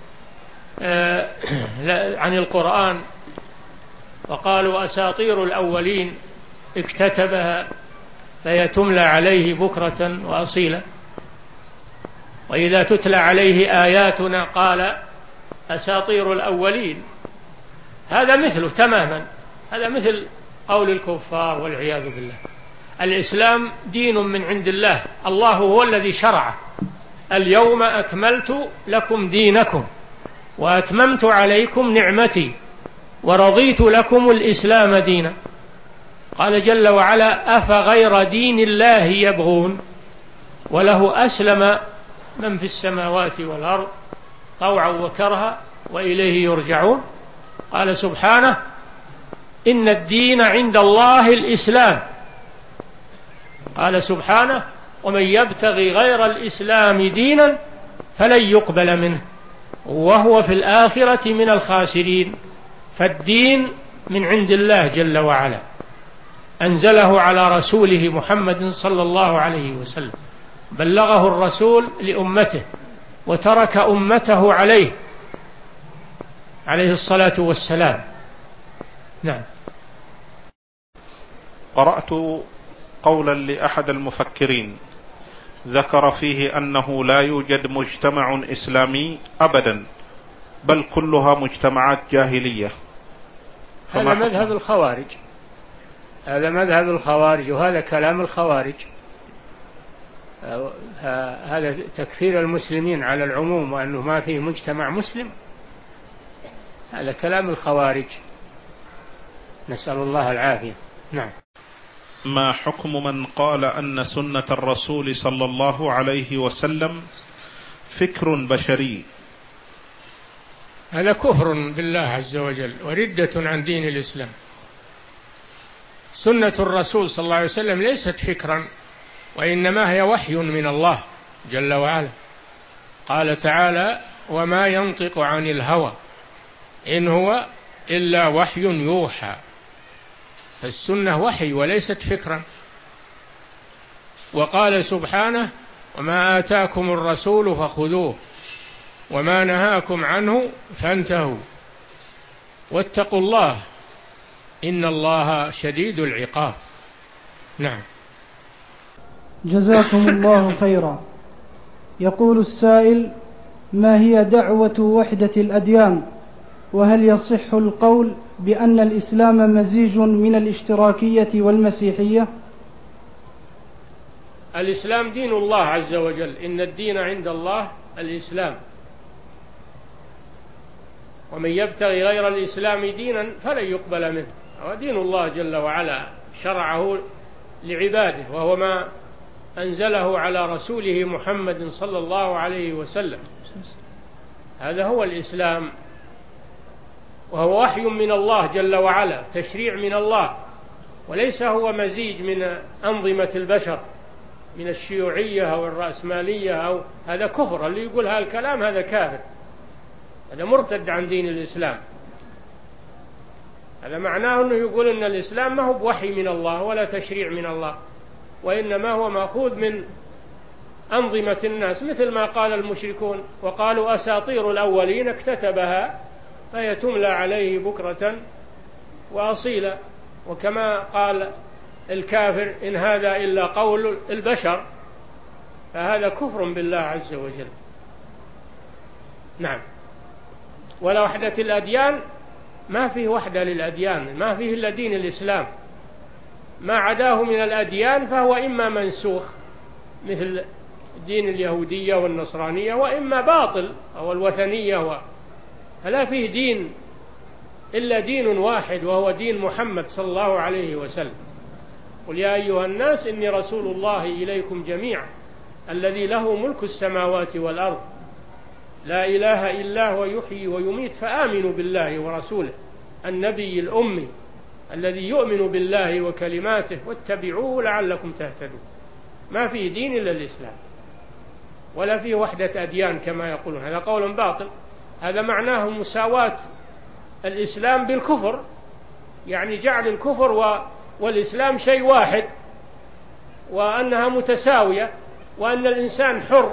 Speaker 2: عن القرآن: وقالوا أساطير الأولين اكتتبها فهي تملى عليه بكرة وأصيلا، وإذا تتلى عليه آياتنا قال أساطير الأولين. هذا مثله تماما، هذا مثل قول الكفار والعياذ بالله. الإسلام دين من عند الله، الله هو الذي شرعه: اليوم أكملت لكم دينكم وأتممت عليكم نعمتي ورضيت لكم الإسلام دينا. قال جل وعلا: أفغير دين الله يبغون وله أسلم من في السماوات والأرض طوعا وكرها وإليه يرجعون. قال سبحانه: إن الدين عند الله الإسلام. قال سبحانه: ومن يبتغي غير الإسلام دينا فلن يقبل منه وهو في الآخرة من الخاسرين. فالدين من عند الله جل وعلا، أنزله على رسوله محمد صلى الله عليه وسلم، بلغه الرسول لأمته وترك أمته عليه الصلاة والسلام. نعم.
Speaker 3: قرأت قولا لأحد المفكرين ذكر فيه أنه لا يوجد مجتمع إسلامي أبدا، بل كلها مجتمعات جاهلية.
Speaker 2: هذا مذهب الخوارج، هذا مذهب الخوارج، وهذا كلام الخوارج. هذا تكفير المسلمين على العموم وأنه ما فيه مجتمع مسلم، هذا كلام الخوارج، نسأل الله العافية. نعم.
Speaker 3: ما حكم من قال أن سنة الرسول صلى الله عليه وسلم فكر بشري؟
Speaker 2: هذا كفر بالله عز وجل وردة عن دين الإسلام. سنة الرسول صلى الله عليه وسلم ليست فكرا، وإنما هي وحي من الله جل وعلا. قال تعالى: وما ينطق عن الهوى إن هو إلا وحي يوحى. فالسنة وحي وليست فكرا. وقال سبحانه: وما آتاكم الرسول فخذوه وما نهاكم عنه فانتهوا واتقوا الله إن الله شديد العقاب. نعم.
Speaker 8: جزاكم الله خيرا. يقول السائل: ما هي دعوة وحدة الأديان؟ وهل يصح القول بأن الإسلام مزيج من الاشتراكية والمسيحية؟
Speaker 2: الإسلام دين الله عز وجل، إن الدين عند الله الإسلام، ومن يبتغي غير الإسلام دينا فلن يقبل منه. ودين الله جل وعلا شرعه لعباده، وهو ما أنزله على رسوله محمد صلى الله عليه وسلم. هذا هو الإسلام، وهو وحي من الله جل وعلا، تشريع من الله، وليس هو مزيج من أنظمة البشر من الشيوعية أو الرأسمالية أو هذا كفر. اللي يقول هذا الكلام هذا كافر، هذا مرتد عن دين الإسلام. هذا معناه أنه يقول أن الإسلام ما هو بوحي من الله ولا تشريع من الله، وإنما هو مأخوذ من أنظمة الناس، مثل ما قال المشركون وقالوا أساطير الأولين اكتتبها فهي تملى عليه بكرة وأصيلا. وكما قال الكافر إن هذا إلا قول البشر، فهذا كفر بالله عز وجل. نعم. ولا وحدة الأديان، ما فيه وحدة للأديان، ما فيه إلا دين الإسلام. ما عداه من الأديان فهو إما منسوخ مثل دين اليهودية والنصرانية، وإما باطل أو الوثنية. فلا فيه دين إلا دين واحد، وهو دين محمد صلى الله عليه وسلم. قل يا أيها الناس إني رسول الله إليكم جميعا الذي له ملك السماوات والأرض لا إله إلا هو يحيي ويميت فآمنوا بالله ورسوله النبي الأمي الذي يؤمن بالله وكلماته واتبعوه لعلكم تهتدون. ما فيه دين إلا الإسلام، ولا فيه وحدة أديان كما يقولون، هذا قول باطل. هذا معناه مساواة الإسلام بالكفر، يعني جعل الكفر والإسلام شيء واحد، وأنها متساوية، وأن الإنسان حر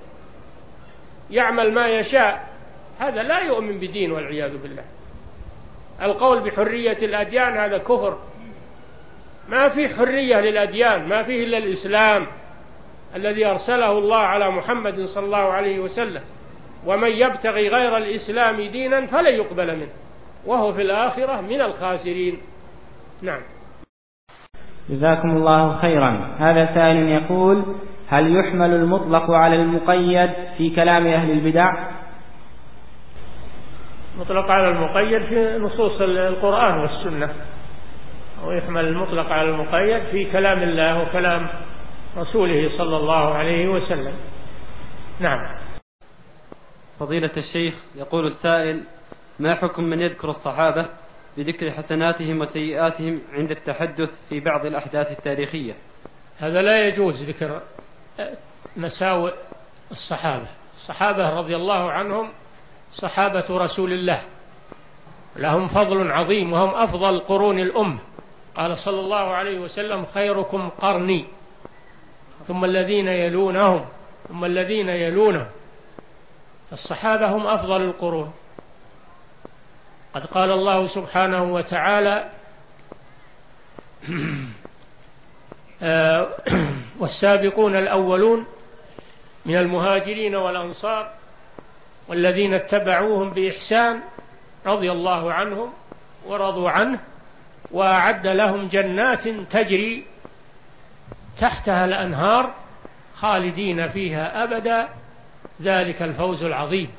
Speaker 2: يعمل ما يشاء. هذا لا يؤمن بدين والعياذ بالله. القول بحرية الأديان هذا كفر. ما في حرية للأديان، ما فيه إلا الإسلام الذي أرسله الله على محمد صلى الله عليه وسلم. ومن يبتغي غير الإسلام دينا فلن يقبل منه وهو في الآخرة من الخاسرين. نعم.
Speaker 12: جزاكم الله خيرا. هذا سائل يقول: هل يحمل المطلق على المقيد في كلام أهل البدع؟
Speaker 2: مطلق على المقيد في نصوص القرآن والسنة، ويحمل المطلق على المقيد في كلام الله وكلام رسوله صلى الله عليه وسلم. نعم.
Speaker 9: فضيلة الشيخ، يقول السائل: ما حكم من يذكر الصحابة بذكر حسناتهم وسيئاتهم عند التحدث في بعض الأحداث التاريخية؟
Speaker 2: هذا لا يجوز ذكر مساوئ الصحابة. الصحابة رضي الله عنهم صحابة رسول الله، لهم فضل عظيم وهم أفضل قرون الأمة. قال صلى الله عليه وسلم: خيركم قرني ثم الذين يلونهم ثم الذين يلونهم. الصحابة هم أفضل القرون. قد قال الله سبحانه وتعالى: والسابقون الأولون من المهاجرين والأنصار والذين اتبعوهم بإحسان رضي الله عنهم ورضوا عنه وأعد لهم جنات تجري تحتها الأنهار خالدين فيها أبدا ذلك الفوز العظيم.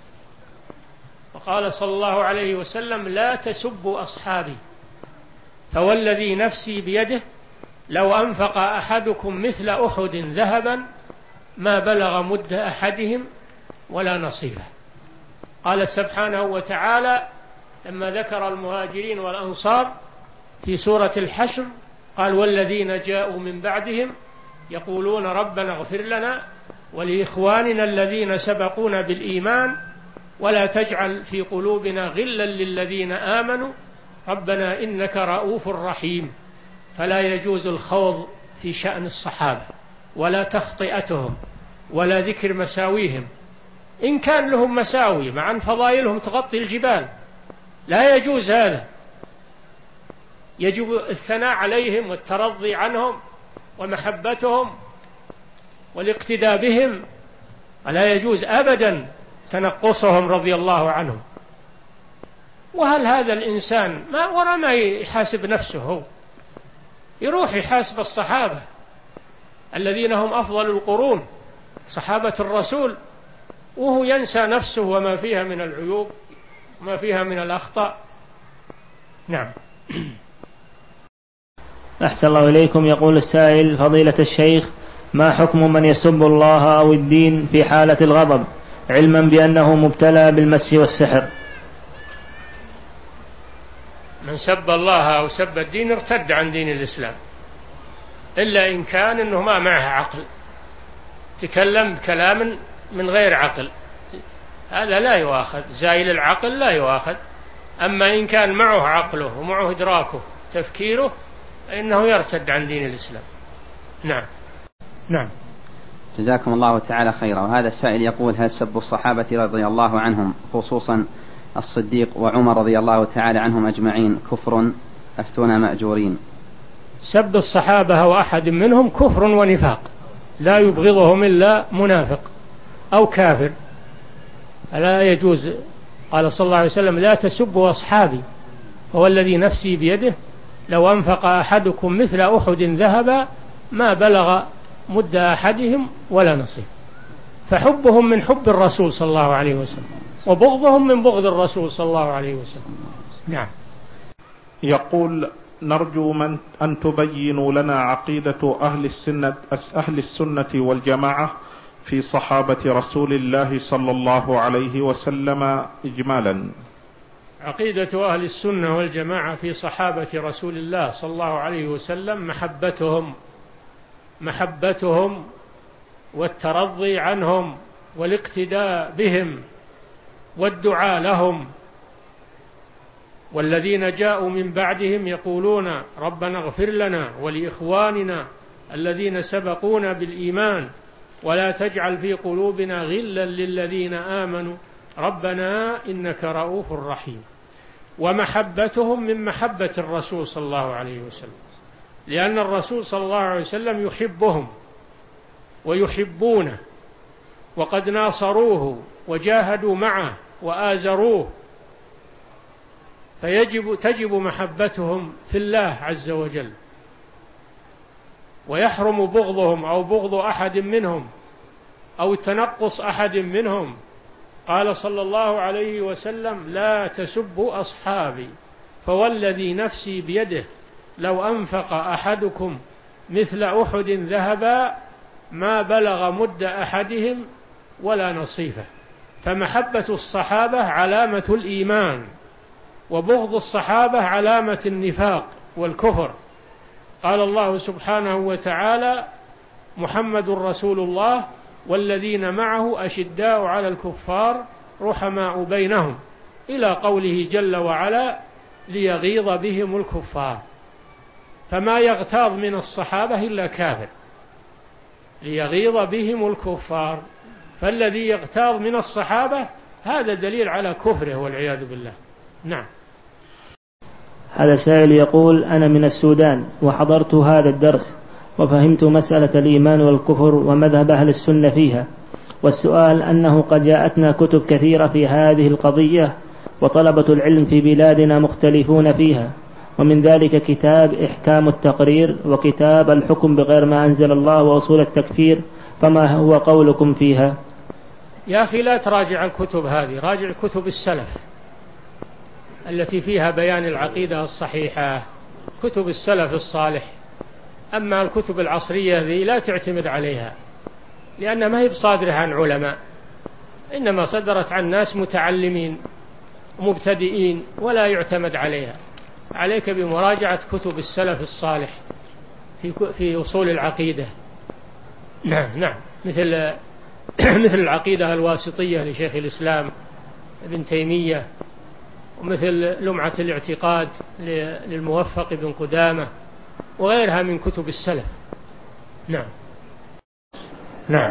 Speaker 2: وقال صلى الله عليه وسلم: لا تسبوا أصحابي فوالذي نفسي بيده لو أنفق أحدكم مثل أحد ذهبا ما بلغ مد أحدهم ولا نصيفه. قال سبحانه وتعالى لما ذكر المهاجرين والأنصار في سورة الحشر قال: والذين جاءوا من بعدهم يقولون ربنا اغفر لنا ولإخواننا الذين سبقونا بالإيمان ولا تجعل في قلوبنا غلا للذين آمنوا ربنا إنك رؤوف رحيم. فلا يجوز الخوض في شأن الصحابة ولا تخطئتهم ولا ذكر مساويهم، إن كان لهم مساوي مع أن فضائلهم تغطي الجبال، لا يجوز هذا. يجب الثناء عليهم والترضي عنهم ومحبتهم والاقتداء بهم، ولا يجوز أبدا تنقصهم رضي الله عنهم. وهل هذا الإنسان ما يحاسب نفسه، هو يروح يحاسب الصحابة الذين هم أفضل القرون صحابة الرسول، وهو ينسى نفسه وما فيها من العيوب وما فيها من الأخطاء. نعم.
Speaker 1: أحسن الله إليكم. يقول السائل: فضيلة الشيخ، ما حكم من يسب الله أو الدين في حالة الغضب علما بأنه مبتلى بالمس والسحر؟
Speaker 2: من سب الله أو سب الدين ارتد عن دين الإسلام، إلا إن كان إنه ما معه عقل، تكلم كلاما من غير عقل، هذا لا يؤاخذ، زائل العقل لا يؤاخذ. أما إن كان معه عقله ومعه إدراكه تفكيره إنه يرتد عن دين الإسلام. نعم. نعم.
Speaker 12: جزاكم الله تعالى خيرا. وهذا السائل يقول: هل سب الصحابة رضي الله عنهم خصوصا الصديق وعمر رضي الله تعالى عنهم أجمعين كفر؟ أفتونا مأجورين.
Speaker 2: سب الصحابة أو أحد منهم كفر ونفاق، لا يبغضهم إلا منافق أو كافر، لا يجوز. قال صلى الله عليه وسلم: لا تسبوا أصحابي فوالذي نفسي بيده لو أنفق أحدكم مثل أحد ذهبا ما بلغ مد أحدهم ولا نصيف. فحبهم من حب الرسول صلى الله عليه وسلم وبغضهم من بغض الرسول صلى الله عليه وسلم. نعم.
Speaker 3: يقول: نرجو أن تبينوا لنا عقيدة أهل السنة والجماعة في صحابة رسول الله صلى الله عليه وسلم إجمالا.
Speaker 2: عقيدة أهل السنة والجماعة في صحابة رسول الله صلى الله عليه وسلم محبتهم والترضي عنهم والاقتداء بهم والدعاء لهم. والذين جاءوا من بعدهم يقولون ربنا اغفر لنا ولإخواننا الذين سبقونا بالإيمان ولا تجعل في قلوبنا غلا للذين آمنوا ربنا إنك رؤوف رحيم. ومحبتهم من محبة الرسول صلى الله عليه وسلم، لأن الرسول صلى الله عليه وسلم يحبهم ويحبونه، وقد ناصروه وجاهدوا معه وآزروه، تجب محبتهم في الله عز وجل، ويحرم بغضهم أو بغض أحد منهم أو تنقص أحد منهم. قال صلى الله عليه وسلم: لا تسبوا أصحابي فوالذي نفسي بيده لو أنفق أحدكم مثل أحد ذهبا ما بلغ مد أحدهم ولا نصيفه. فمحبة الصحابة علامة الإيمان، وبغض الصحابة علامة النفاق والكفر. قال الله سبحانه وتعالى: محمد رسول الله والذين معه أشداء على الكفار رحماء بينهم، إلى قوله جل وعلا: ليغيظ بهم الكفار. فما يغتاظ من الصحابة إلا كافر، ليغيظ بهم الكفار. فالذي يغتاظ من الصحابة هذا دليل على كفره والعياذ بالله. نعم.
Speaker 1: هذا سائل يقول: أنا من السودان وحضرت هذا الدرس وفهمت مسألة الإيمان والكفر ومذهب أهل السنة فيها، والسؤال أنه قد جاءتنا كتب كثيرة في هذه القضية وطلبة العلم في بلادنا مختلفون فيها، ومن ذلك كتاب إحكام التقرير وكتاب الحكم بغير ما أنزل الله وأصول التكفير، فما هو قولكم فيها؟
Speaker 2: يا أخي لا تراجع الكتب هذه، راجع كتب السلف التي فيها بيان العقيدة الصحيحة، كتب السلف الصالح. أما الكتب العصرية ذي لا تعتمد عليها، لأن ما هي بصادرة عن علماء، إنما صدرت عن ناس متعلمين مبتدئين ولا يعتمد عليها. عليك بمراجعة كتب السلف الصالح في أصول العقيدة. نعم، مثل العقيدة الواسطية لشيخ الإسلام ابن تيمية، ومثل لمعة الاعتقاد للموفق بن قدامة، وغيرها من كتب السلف. نعم.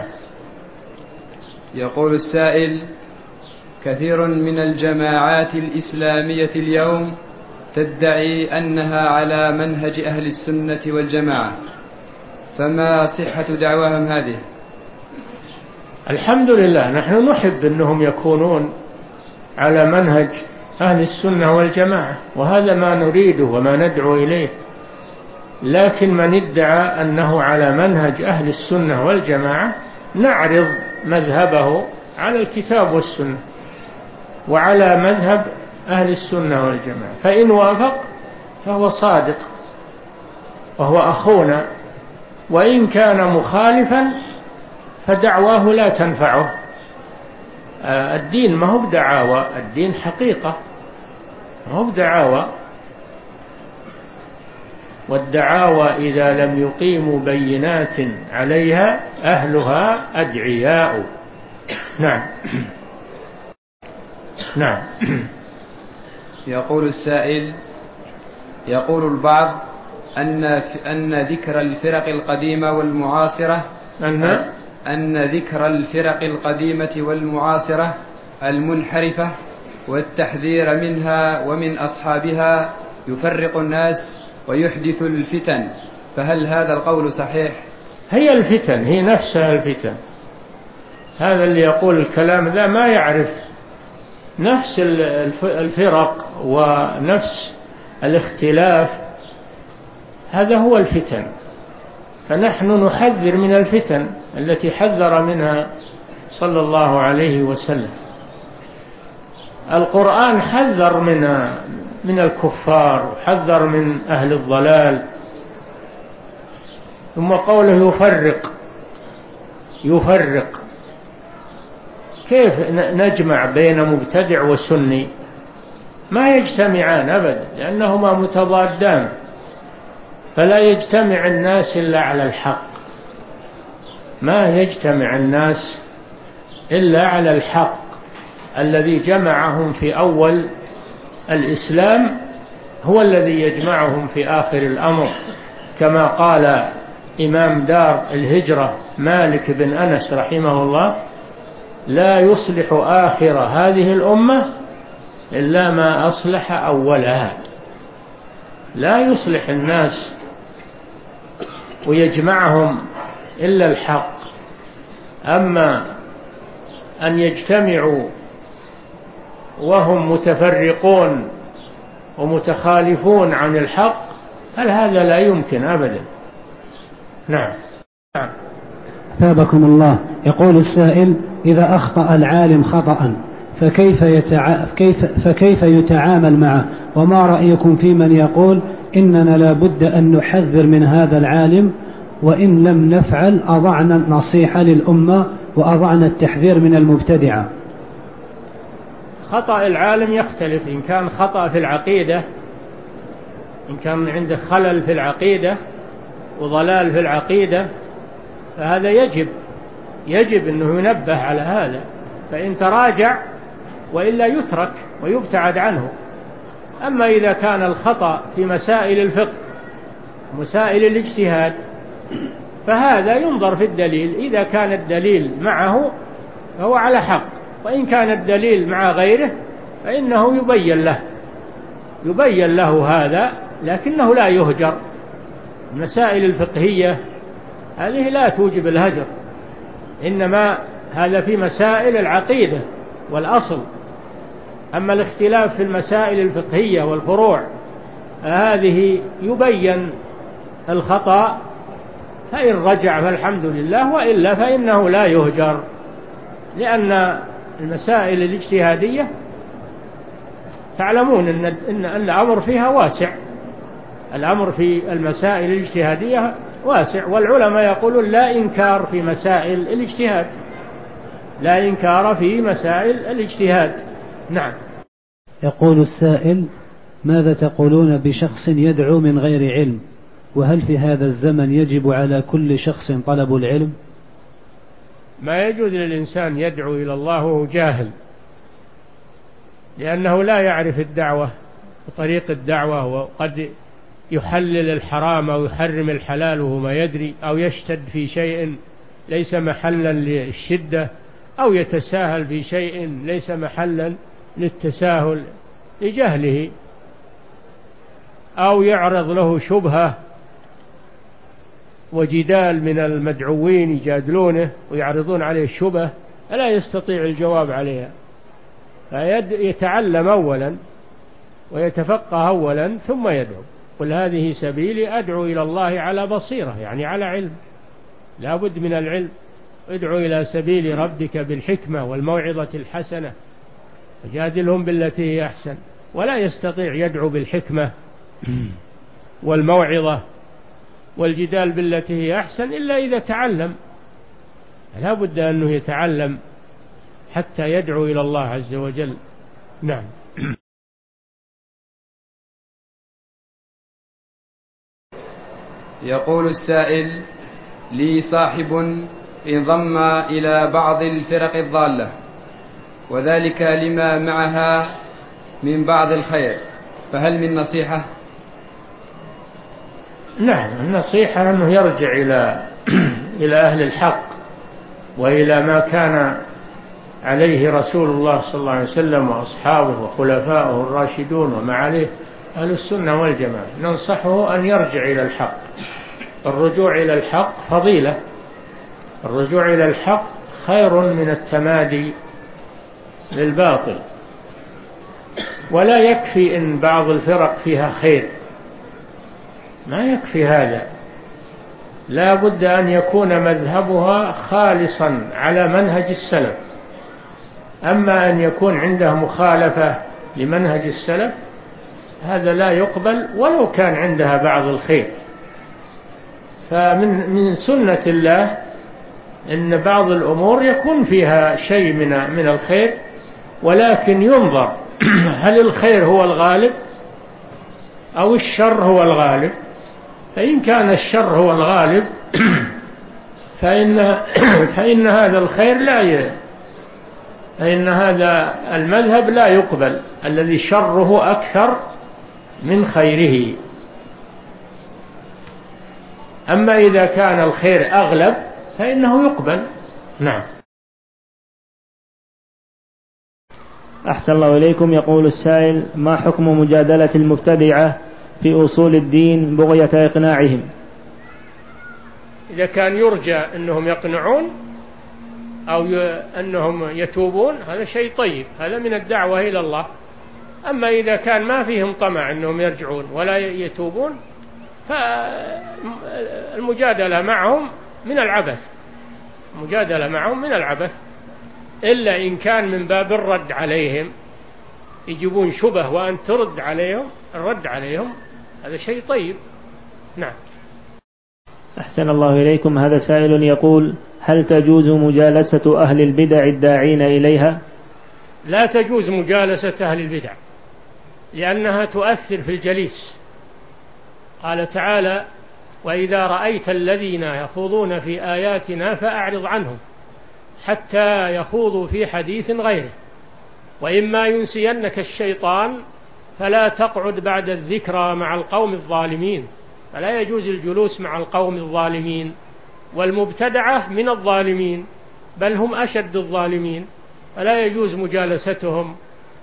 Speaker 6: يقول السائل: كثير من الجماعات الإسلامية اليوم تدعي أنها على منهج أهل السنة والجماعة، فما صحة دعواهم هذه؟
Speaker 2: الحمد لله، نحن نحب أنهم يكونون على منهج أهل السنة والجماعة، وهذا ما نريده وما ندعو إليه. لكن من ادعى أنه على منهج أهل السنة والجماعة نعرض مذهبه على الكتاب والسنة وعلى مذهب أهل السنة والجماعة، فإن وافق فهو صادق وهو أخونا، وإن كان مخالفا فدعواه لا تنفعه. الدين ما هو بدعاوى، الدين حقيقة ما هو بدعاوى، والدعاوى إذا لم يقيموا بينات عليها أهلها أدعياء. نعم.
Speaker 6: يقول السائل: يقول البعض أن ذكر الفرق القديمة والمعاصرة أن ذكر الفرق القديمة والمعاصرة المنحرفة والتحذير منها ومن أصحابها يفرق الناس ويحدث الفتن، فهل هذا القول صحيح؟
Speaker 2: هي الفتن هي نفسها الفتن. هذا اللي يقول الكلام ذا ما يعرف نفس الفرق ونفس الاختلاف، هذا هو الفتن. فنحن نحذر من الفتن التي حذر منها صلى الله عليه وسلم. القرآن حذر من الكفار وحذر من أهل الضلال. ثم قوله يفرق، كيف نجمع بين مبتدع وسني؟ ما يجتمعان أبدا، لأنهما متضادان، فلا يجتمع الناس إلا على الحق، ما يجتمع الناس إلا على الحق الذي جمعهم في أول الإسلام هو الذي يجمعهم في آخر الأمر، كما قال إمام دار الهجرة مالك بن أنس رحمه الله: لا يصلح آخر هذه الأمة إلا ما أصلح أولها. لا يصلح الناس ويجمعهم إلا الحق، أما أن يجتمعوا وهم متفرقون ومتخالفون عن الحق هذا لا يمكن أبدا. نعم.
Speaker 4: ثابكم الله. يقول السائل: إذا أخطأ العالم خطأ فكيف يتعامل معه؟ وما رأيكم في من يقول إننا لا بد أن نحذر من هذا العالم، وإن لم نفعل أضعنا النصيحة للأمة وأضعنا التحذير من المبتدعة؟
Speaker 2: خطأ العالم يختلف، إن كان خطأ في العقيدة، إن كان عنده خلل في العقيدة وضلال في العقيدة فهذا يجب أنه ينبه على هذا، فإن تراجع وإلا يترك ويبتعد عنه. أما إذا كان الخطأ في مسائل الفقه مسائل الاجتهاد فهذا ينظر في الدليل، إذا كان الدليل معه فهو على حق، وإن كان الدليل مع غيره فإنه يبين له هذا، لكنه لا يهجر. المسائل الفقهية هذه لا توجب الهجر، إنما هذا في مسائل العقيدة والأصل. أما الاختلاف في المسائل الفقهية والفروع هذه يبين الخطأ، فإن رجع فالحمد لله، وإلا فإنه لا يهجر، لأن المسائل الاجتهادية تعلمون أن الأمر فيها واسع، الأمر في المسائل الاجتهادية واسع، والعلماء يقولون لا إنكار في مسائل الاجتهاد، لا إنكار في مسائل الاجتهاد. نعم.
Speaker 4: يقول السائل: ماذا تقولون بشخص يدعو من غير علم؟ وهل في هذا الزمن يجب على كل شخص طلب العلم؟
Speaker 2: ما يجوز للإنسان يدعو إلى الله وهو جاهل، لأنه لا يعرف الدعوة وطريق الدعوة، وقد يحلل الحرام أو يحرم الحلال وهو ما يدري، أو يشتد في شيء ليس محلا للشدة، أو يتساهل في شيء ليس محلا للتساهل لجهله، أو يعرض له شبهة وجدال من المدعوين يجادلونه ويعرضون عليه الشبهة فلا يستطيع الجواب عليها، فيتعلم أولا ويتفقه أولا ثم يدعو. قل هذه سبيلي أدعو إلى الله على بصيرة، يعني على علم، لا بد من العلم. ادعو إلى سبيل ربك بالحكمة والموعظة الحسنة وجادلهم بالتي هي أحسن. ولا يستطيع يدعو بالحكمة والموعظة والجدال بالتي هي أحسن إلا إذا تعلم، لا بد أنه يتعلم حتى يدعو إلى الله عز وجل. نعم.
Speaker 6: يقول السائل: لي صاحب انضم إلى بعض الفرق الضالة، وذلك لما معها من بعض الخير، فهل من نصيحة؟
Speaker 2: نعم، النصيحة أنه يرجع إلى أهل الحق وإلى ما كان عليه رسول الله صلى الله عليه وسلم وأصحابه وخلفائه الراشدون، وما عليه أهل السنة والجماعة. ننصحه أن يرجع إلى الحق. الرجوع إلى الحق فضيلة، الرجوع إلى الحق خير من التمادي للباطل. ولا يكفي إن بعض الفرق فيها خير، ما يكفي هذا، لا بد أن يكون مذهبها خالصا على منهج السلف. أما أن يكون عنده مخالفة لمنهج السلف هذا لا يقبل ولو كان عندها بعض الخير. فمن سنة الله أن بعض الأمور يكون فيها شيء من الخير، ولكن ينظر هل الخير هو الغالب أو الشر هو الغالب. فإن كان الشر هو الغالب فإن هذا الخير فإن هذا المذهب لا يقبل، الذي شره أكثر من خيره. أما إذا كان الخير أغلب فإنه يقبل. نعم.
Speaker 1: أحسن الله إليكم. يقول السائل: ما حكم مجادلة المبتدعة في أصول الدين بغية إقناعهم؟
Speaker 2: إذا كان يرجى أنهم يقنعون أو أنهم يتوبون هذا شيء طيب، هذا من الدعوة إلى الله. أما إذا كان ما فيهم طمع أنهم يرجعون ولا يتوبون فالمجادلة معهم من العبث، المجادلة معهم من العبث، إلا إن كان من باب الرد عليهم، يجيبون شبه وأن ترد عليهم، الرد عليهم هذا شيء طيب. نعم.
Speaker 1: أحسن الله إليكم. هذا سائل يقول: هل تجوز مجالسة أهل البدع الداعين إليها؟
Speaker 2: لا تجوز مجالسة أهل البدع لأنها تؤثر في الجليس. قال تعالى: وإذا رأيت الذين يخوضون في آياتنا فأعرض عنهم حتى يخوضوا في حديث غيره وإما ينسينك الشيطان فلا تقعد بعد الذكرى مع القوم الظالمين. فلا يجوز الجلوس مع القوم الظالمين، والمبتدعة من الظالمين بل هم أشد الظالمين، فلا يجوز مجالستهم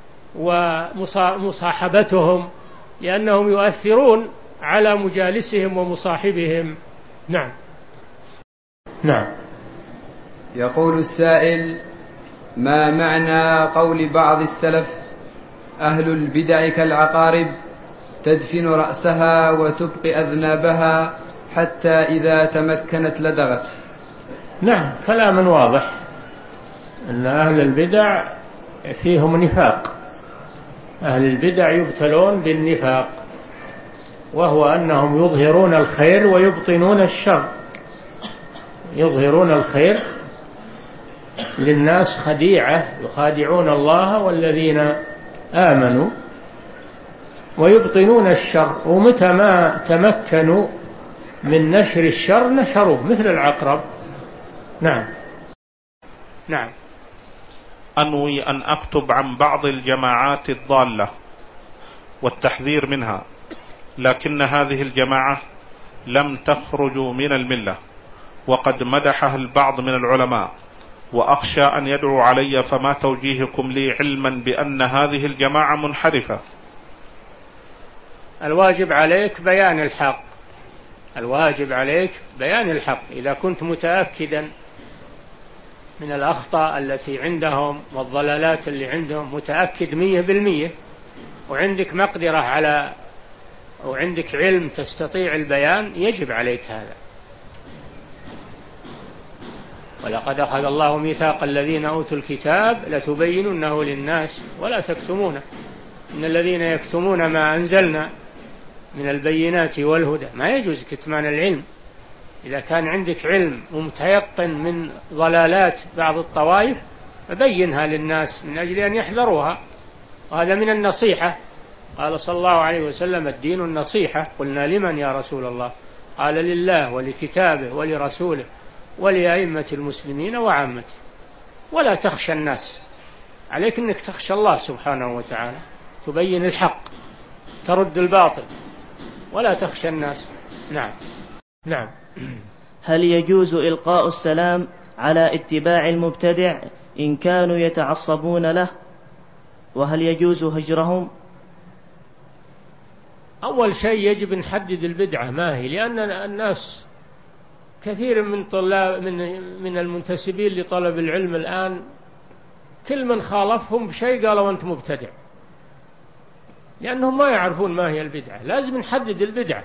Speaker 2: ومصاحبتهم لأنهم يؤثرون على مجالسهم ومصاحبهم. نعم. نعم.
Speaker 6: يقول السائل: ما معنى قول بعض السلف: أهل البدع كالعقارب تدفن رأسها وتبقي أذنابها حتى إذا تمكنت لدغت؟
Speaker 2: نعم، كلام واضح أن أهل البدع فيهم نفاق. أهل البدع يبتلون بالنفاق، وهو أنهم يظهرون الخير ويبطنون الشر. يظهرون الخير للناس خديعة، يخادعون الله والذين آمنوا، ويبطنون الشر، ومتى ما تمكنوا من نشر الشر نشروه مثل العقرب. نعم. نعم.
Speaker 3: أنوي أن أكتب عن بعض الجماعات الضالة والتحذير منها، لكن هذه الجماعة لم تخرج من الملة، وقد مدحها البعض من العلماء، وأخشى أن يدعو علي، فما توجيهكم لي علما بأن هذه الجماعة منحرفة؟
Speaker 2: الواجب عليك بيان الحق. الواجب عليك بيان الحق. إذا كنت متأكدا من الأخطاء التي عندهم والضلالات اللي عندهم، متأكد 100%، وعندك مقدرة على وعندك علم تستطيع البيان، يجب عليك هذا. ولقد أخذ الله ميثاق الذين أوتوا الكتاب لتبيننه للناس ولا تكتمونه. إن الذين يكتمون ما أنزلنا من البينات والهدى. ما يجوز كتمان العلم. إذا كان عندك علم ومتيقن من ضلالات بعض الطوائف فبينها للناس من أجل أن يحذروها، وهذا من النصيحة. قال صلى الله عليه وسلم: الدين النصيحة. قلنا: لمن يا رسول الله؟ قال: لله ولكتابه ولرسوله ولأئمة المسلمين وعامته. ولا تخشى الناس، عليك أنك تخشى الله سبحانه وتعالى، تبين الحق، ترد الباطل، ولا تخشى الناس. نعم. نعم.
Speaker 5: هل يجوز إلقاء السلام على اتباع المبتدع إن كانوا يتعصبون له؟ وهل يجوز هجرهم؟
Speaker 2: أول شيء يجب نحدد البدعة ما هي، لأن الناس كثير من المنتسبين لطلب العلم الآن كل من خالفهم بشيء قالوا أنت مبتدع، لأنهم ما يعرفون ما هي البدعة. لازم نحدد البدعة،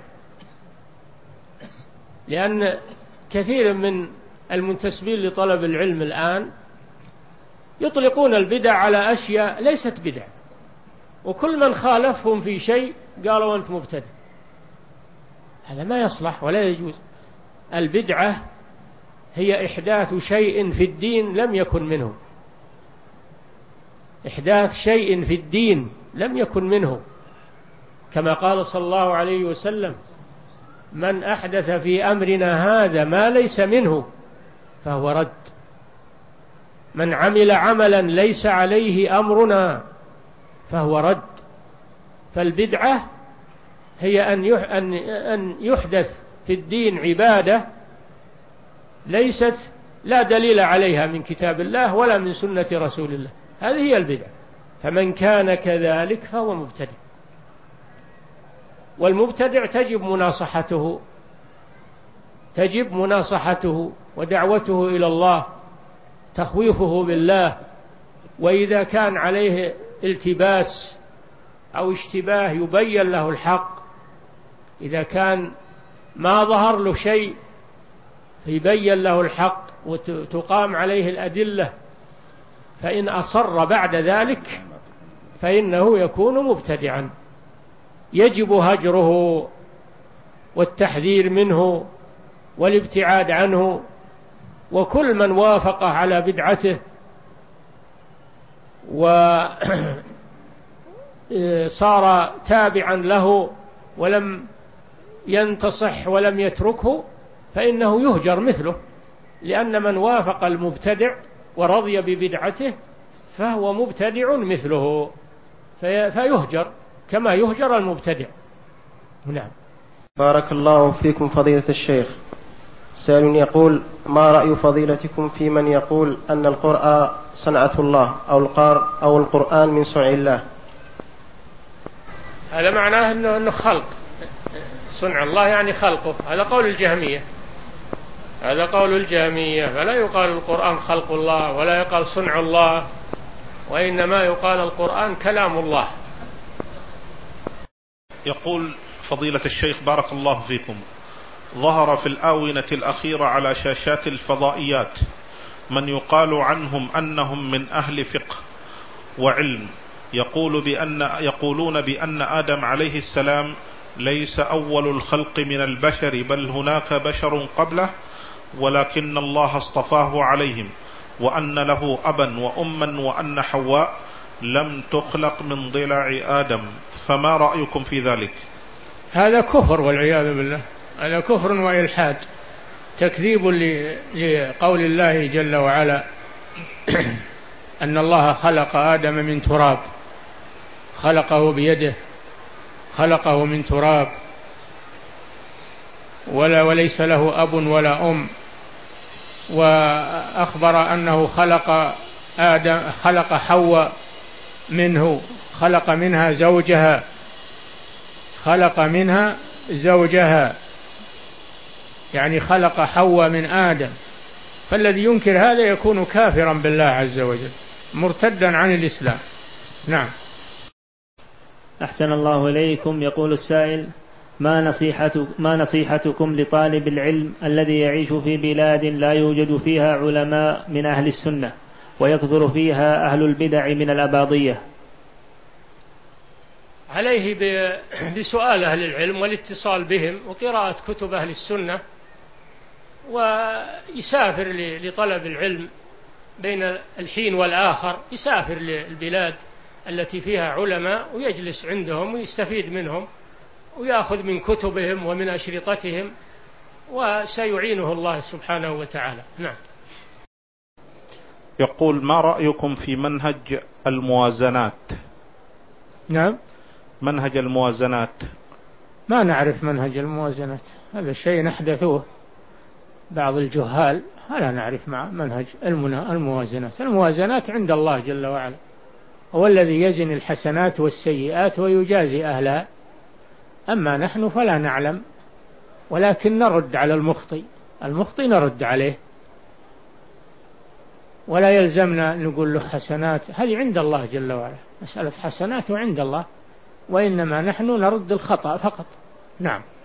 Speaker 2: لأن كثير من المنتسبين لطلب العلم الآن يطلقون البدع على أشياء ليست بدع، وكل من خالفهم في شيء قالوا أنت مبتدع. هذا ما يصلح ولا يجوز. البدعة هي إحداث شيء في الدين لم يكن منه. إحداث شيء في الدين لم يكن منه، كما قال صلى الله عليه وسلم: من أحدث في أمرنا هذا ما ليس منه فهو رد. من عمل عملا ليس عليه أمرنا فهو رد. فالبدعة هي أن يحدث في الدين عبادة ليست لا دليل عليها من كتاب الله ولا من سنة رسول الله. هذه هي البدعة. فمن كان كذلك فهو مبتدع. والمبتدع تجب مناصحته ودعوته إلى الله، تخويفه بالله. وإذا كان عليه التباس أو اشتباه يبين له الحق. إذا كان ما ظهر له شيء يبين له الحق وتقام عليه الأدلة. فإن أصر بعد ذلك فإنه يكون مبتدعا، يجب هجره والتحذير منه والابتعاد عنه، وكل من وافقه على بدعته وصار تابعا له ولم ينتصح ولم يتركه فإنه يهجر مثله، لأن من وافق المبتدع ورضي ببدعته فهو مبتدع مثله، فيهجر كما يهجر المبتدع. نعم.
Speaker 10: بارك الله فيكم فضيلة الشيخ. سائل يقول: ما رأي فضيلتكم في من يقول أن القرآن صنعة الله أو القرآن من صنع الله؟
Speaker 2: هذا معناه أنه خلق، صنع الله يعني خلقه. هذا قول الجهمية، فلا يقال القرآن خلق الله ولا يقال صنع الله، وإنما يقال القرآن كلام الله.
Speaker 3: يقول فضيلة الشيخ بارك الله فيكم: ظهر في الآونة الأخيرة على شاشات الفضائيات من يقال عنهم أنهم من أهل فقه وعلم، يقولون بأن آدم عليه السلام ليس أول الخلق من البشر، بل هناك بشر قبله، ولكن الله اصطفاه عليهم، وأن له أبا وأما، وأن حواء لم تخلق من ضلع آدم، فما رأيكم في ذلك؟
Speaker 2: هذا كفر والعياذ بالله، هذا كفر وإلحاد، تكذيب لقول الله جل وعلا أن الله خلق آدم من تراب، خلقه بيده، خلقه من تراب، وليس له أب ولا أم. وأخبر أنه خلق حواء منه، خلق منها زوجها، يعني خلق حواء من آدم. فالذي ينكر هذا يكون كافرا بالله عز وجل، مرتدا عن الإسلام. نعم.
Speaker 1: أحسن الله إليكم. يقول السائل: ما نصيحتكم لطالب العلم الذي يعيش في بلاد لا يوجد فيها علماء من أهل السنة ويكثر فيها أهل البدع من الأباضية؟
Speaker 2: عليه بسؤال أهل العلم والاتصال بهم وقراءة كتب أهل السنة، ويسافر لطلب العلم بين الحين والآخر، يسافر للبلاد التي فيها علماء ويجلس عندهم ويستفيد منهم ويأخذ من كتبهم ومن أشرطتهم، وسيعينه الله سبحانه وتعالى. نعم.
Speaker 3: يقول: ما رأيكم في منهج الموازنات؟
Speaker 2: نعم.
Speaker 3: منهج الموازنات.
Speaker 2: ما نعرف منهج الموازنات، هذا شيء نحدثوه بعض الجهال، ولا نعرف مع منهج الموازنات. الموازنات عند الله جل وعلا، هو الذي يزن الحسنات والسيئات ويجازي أهلها. أما نحن فلا نعلم، ولكن نرد على المخطئ نرد عليه، ولا يلزمنا نقول له حسنات، هذه عند الله جل وعلا، مسألة حسنات عند الله، وإنما نحن نرد الخطأ فقط. نعم.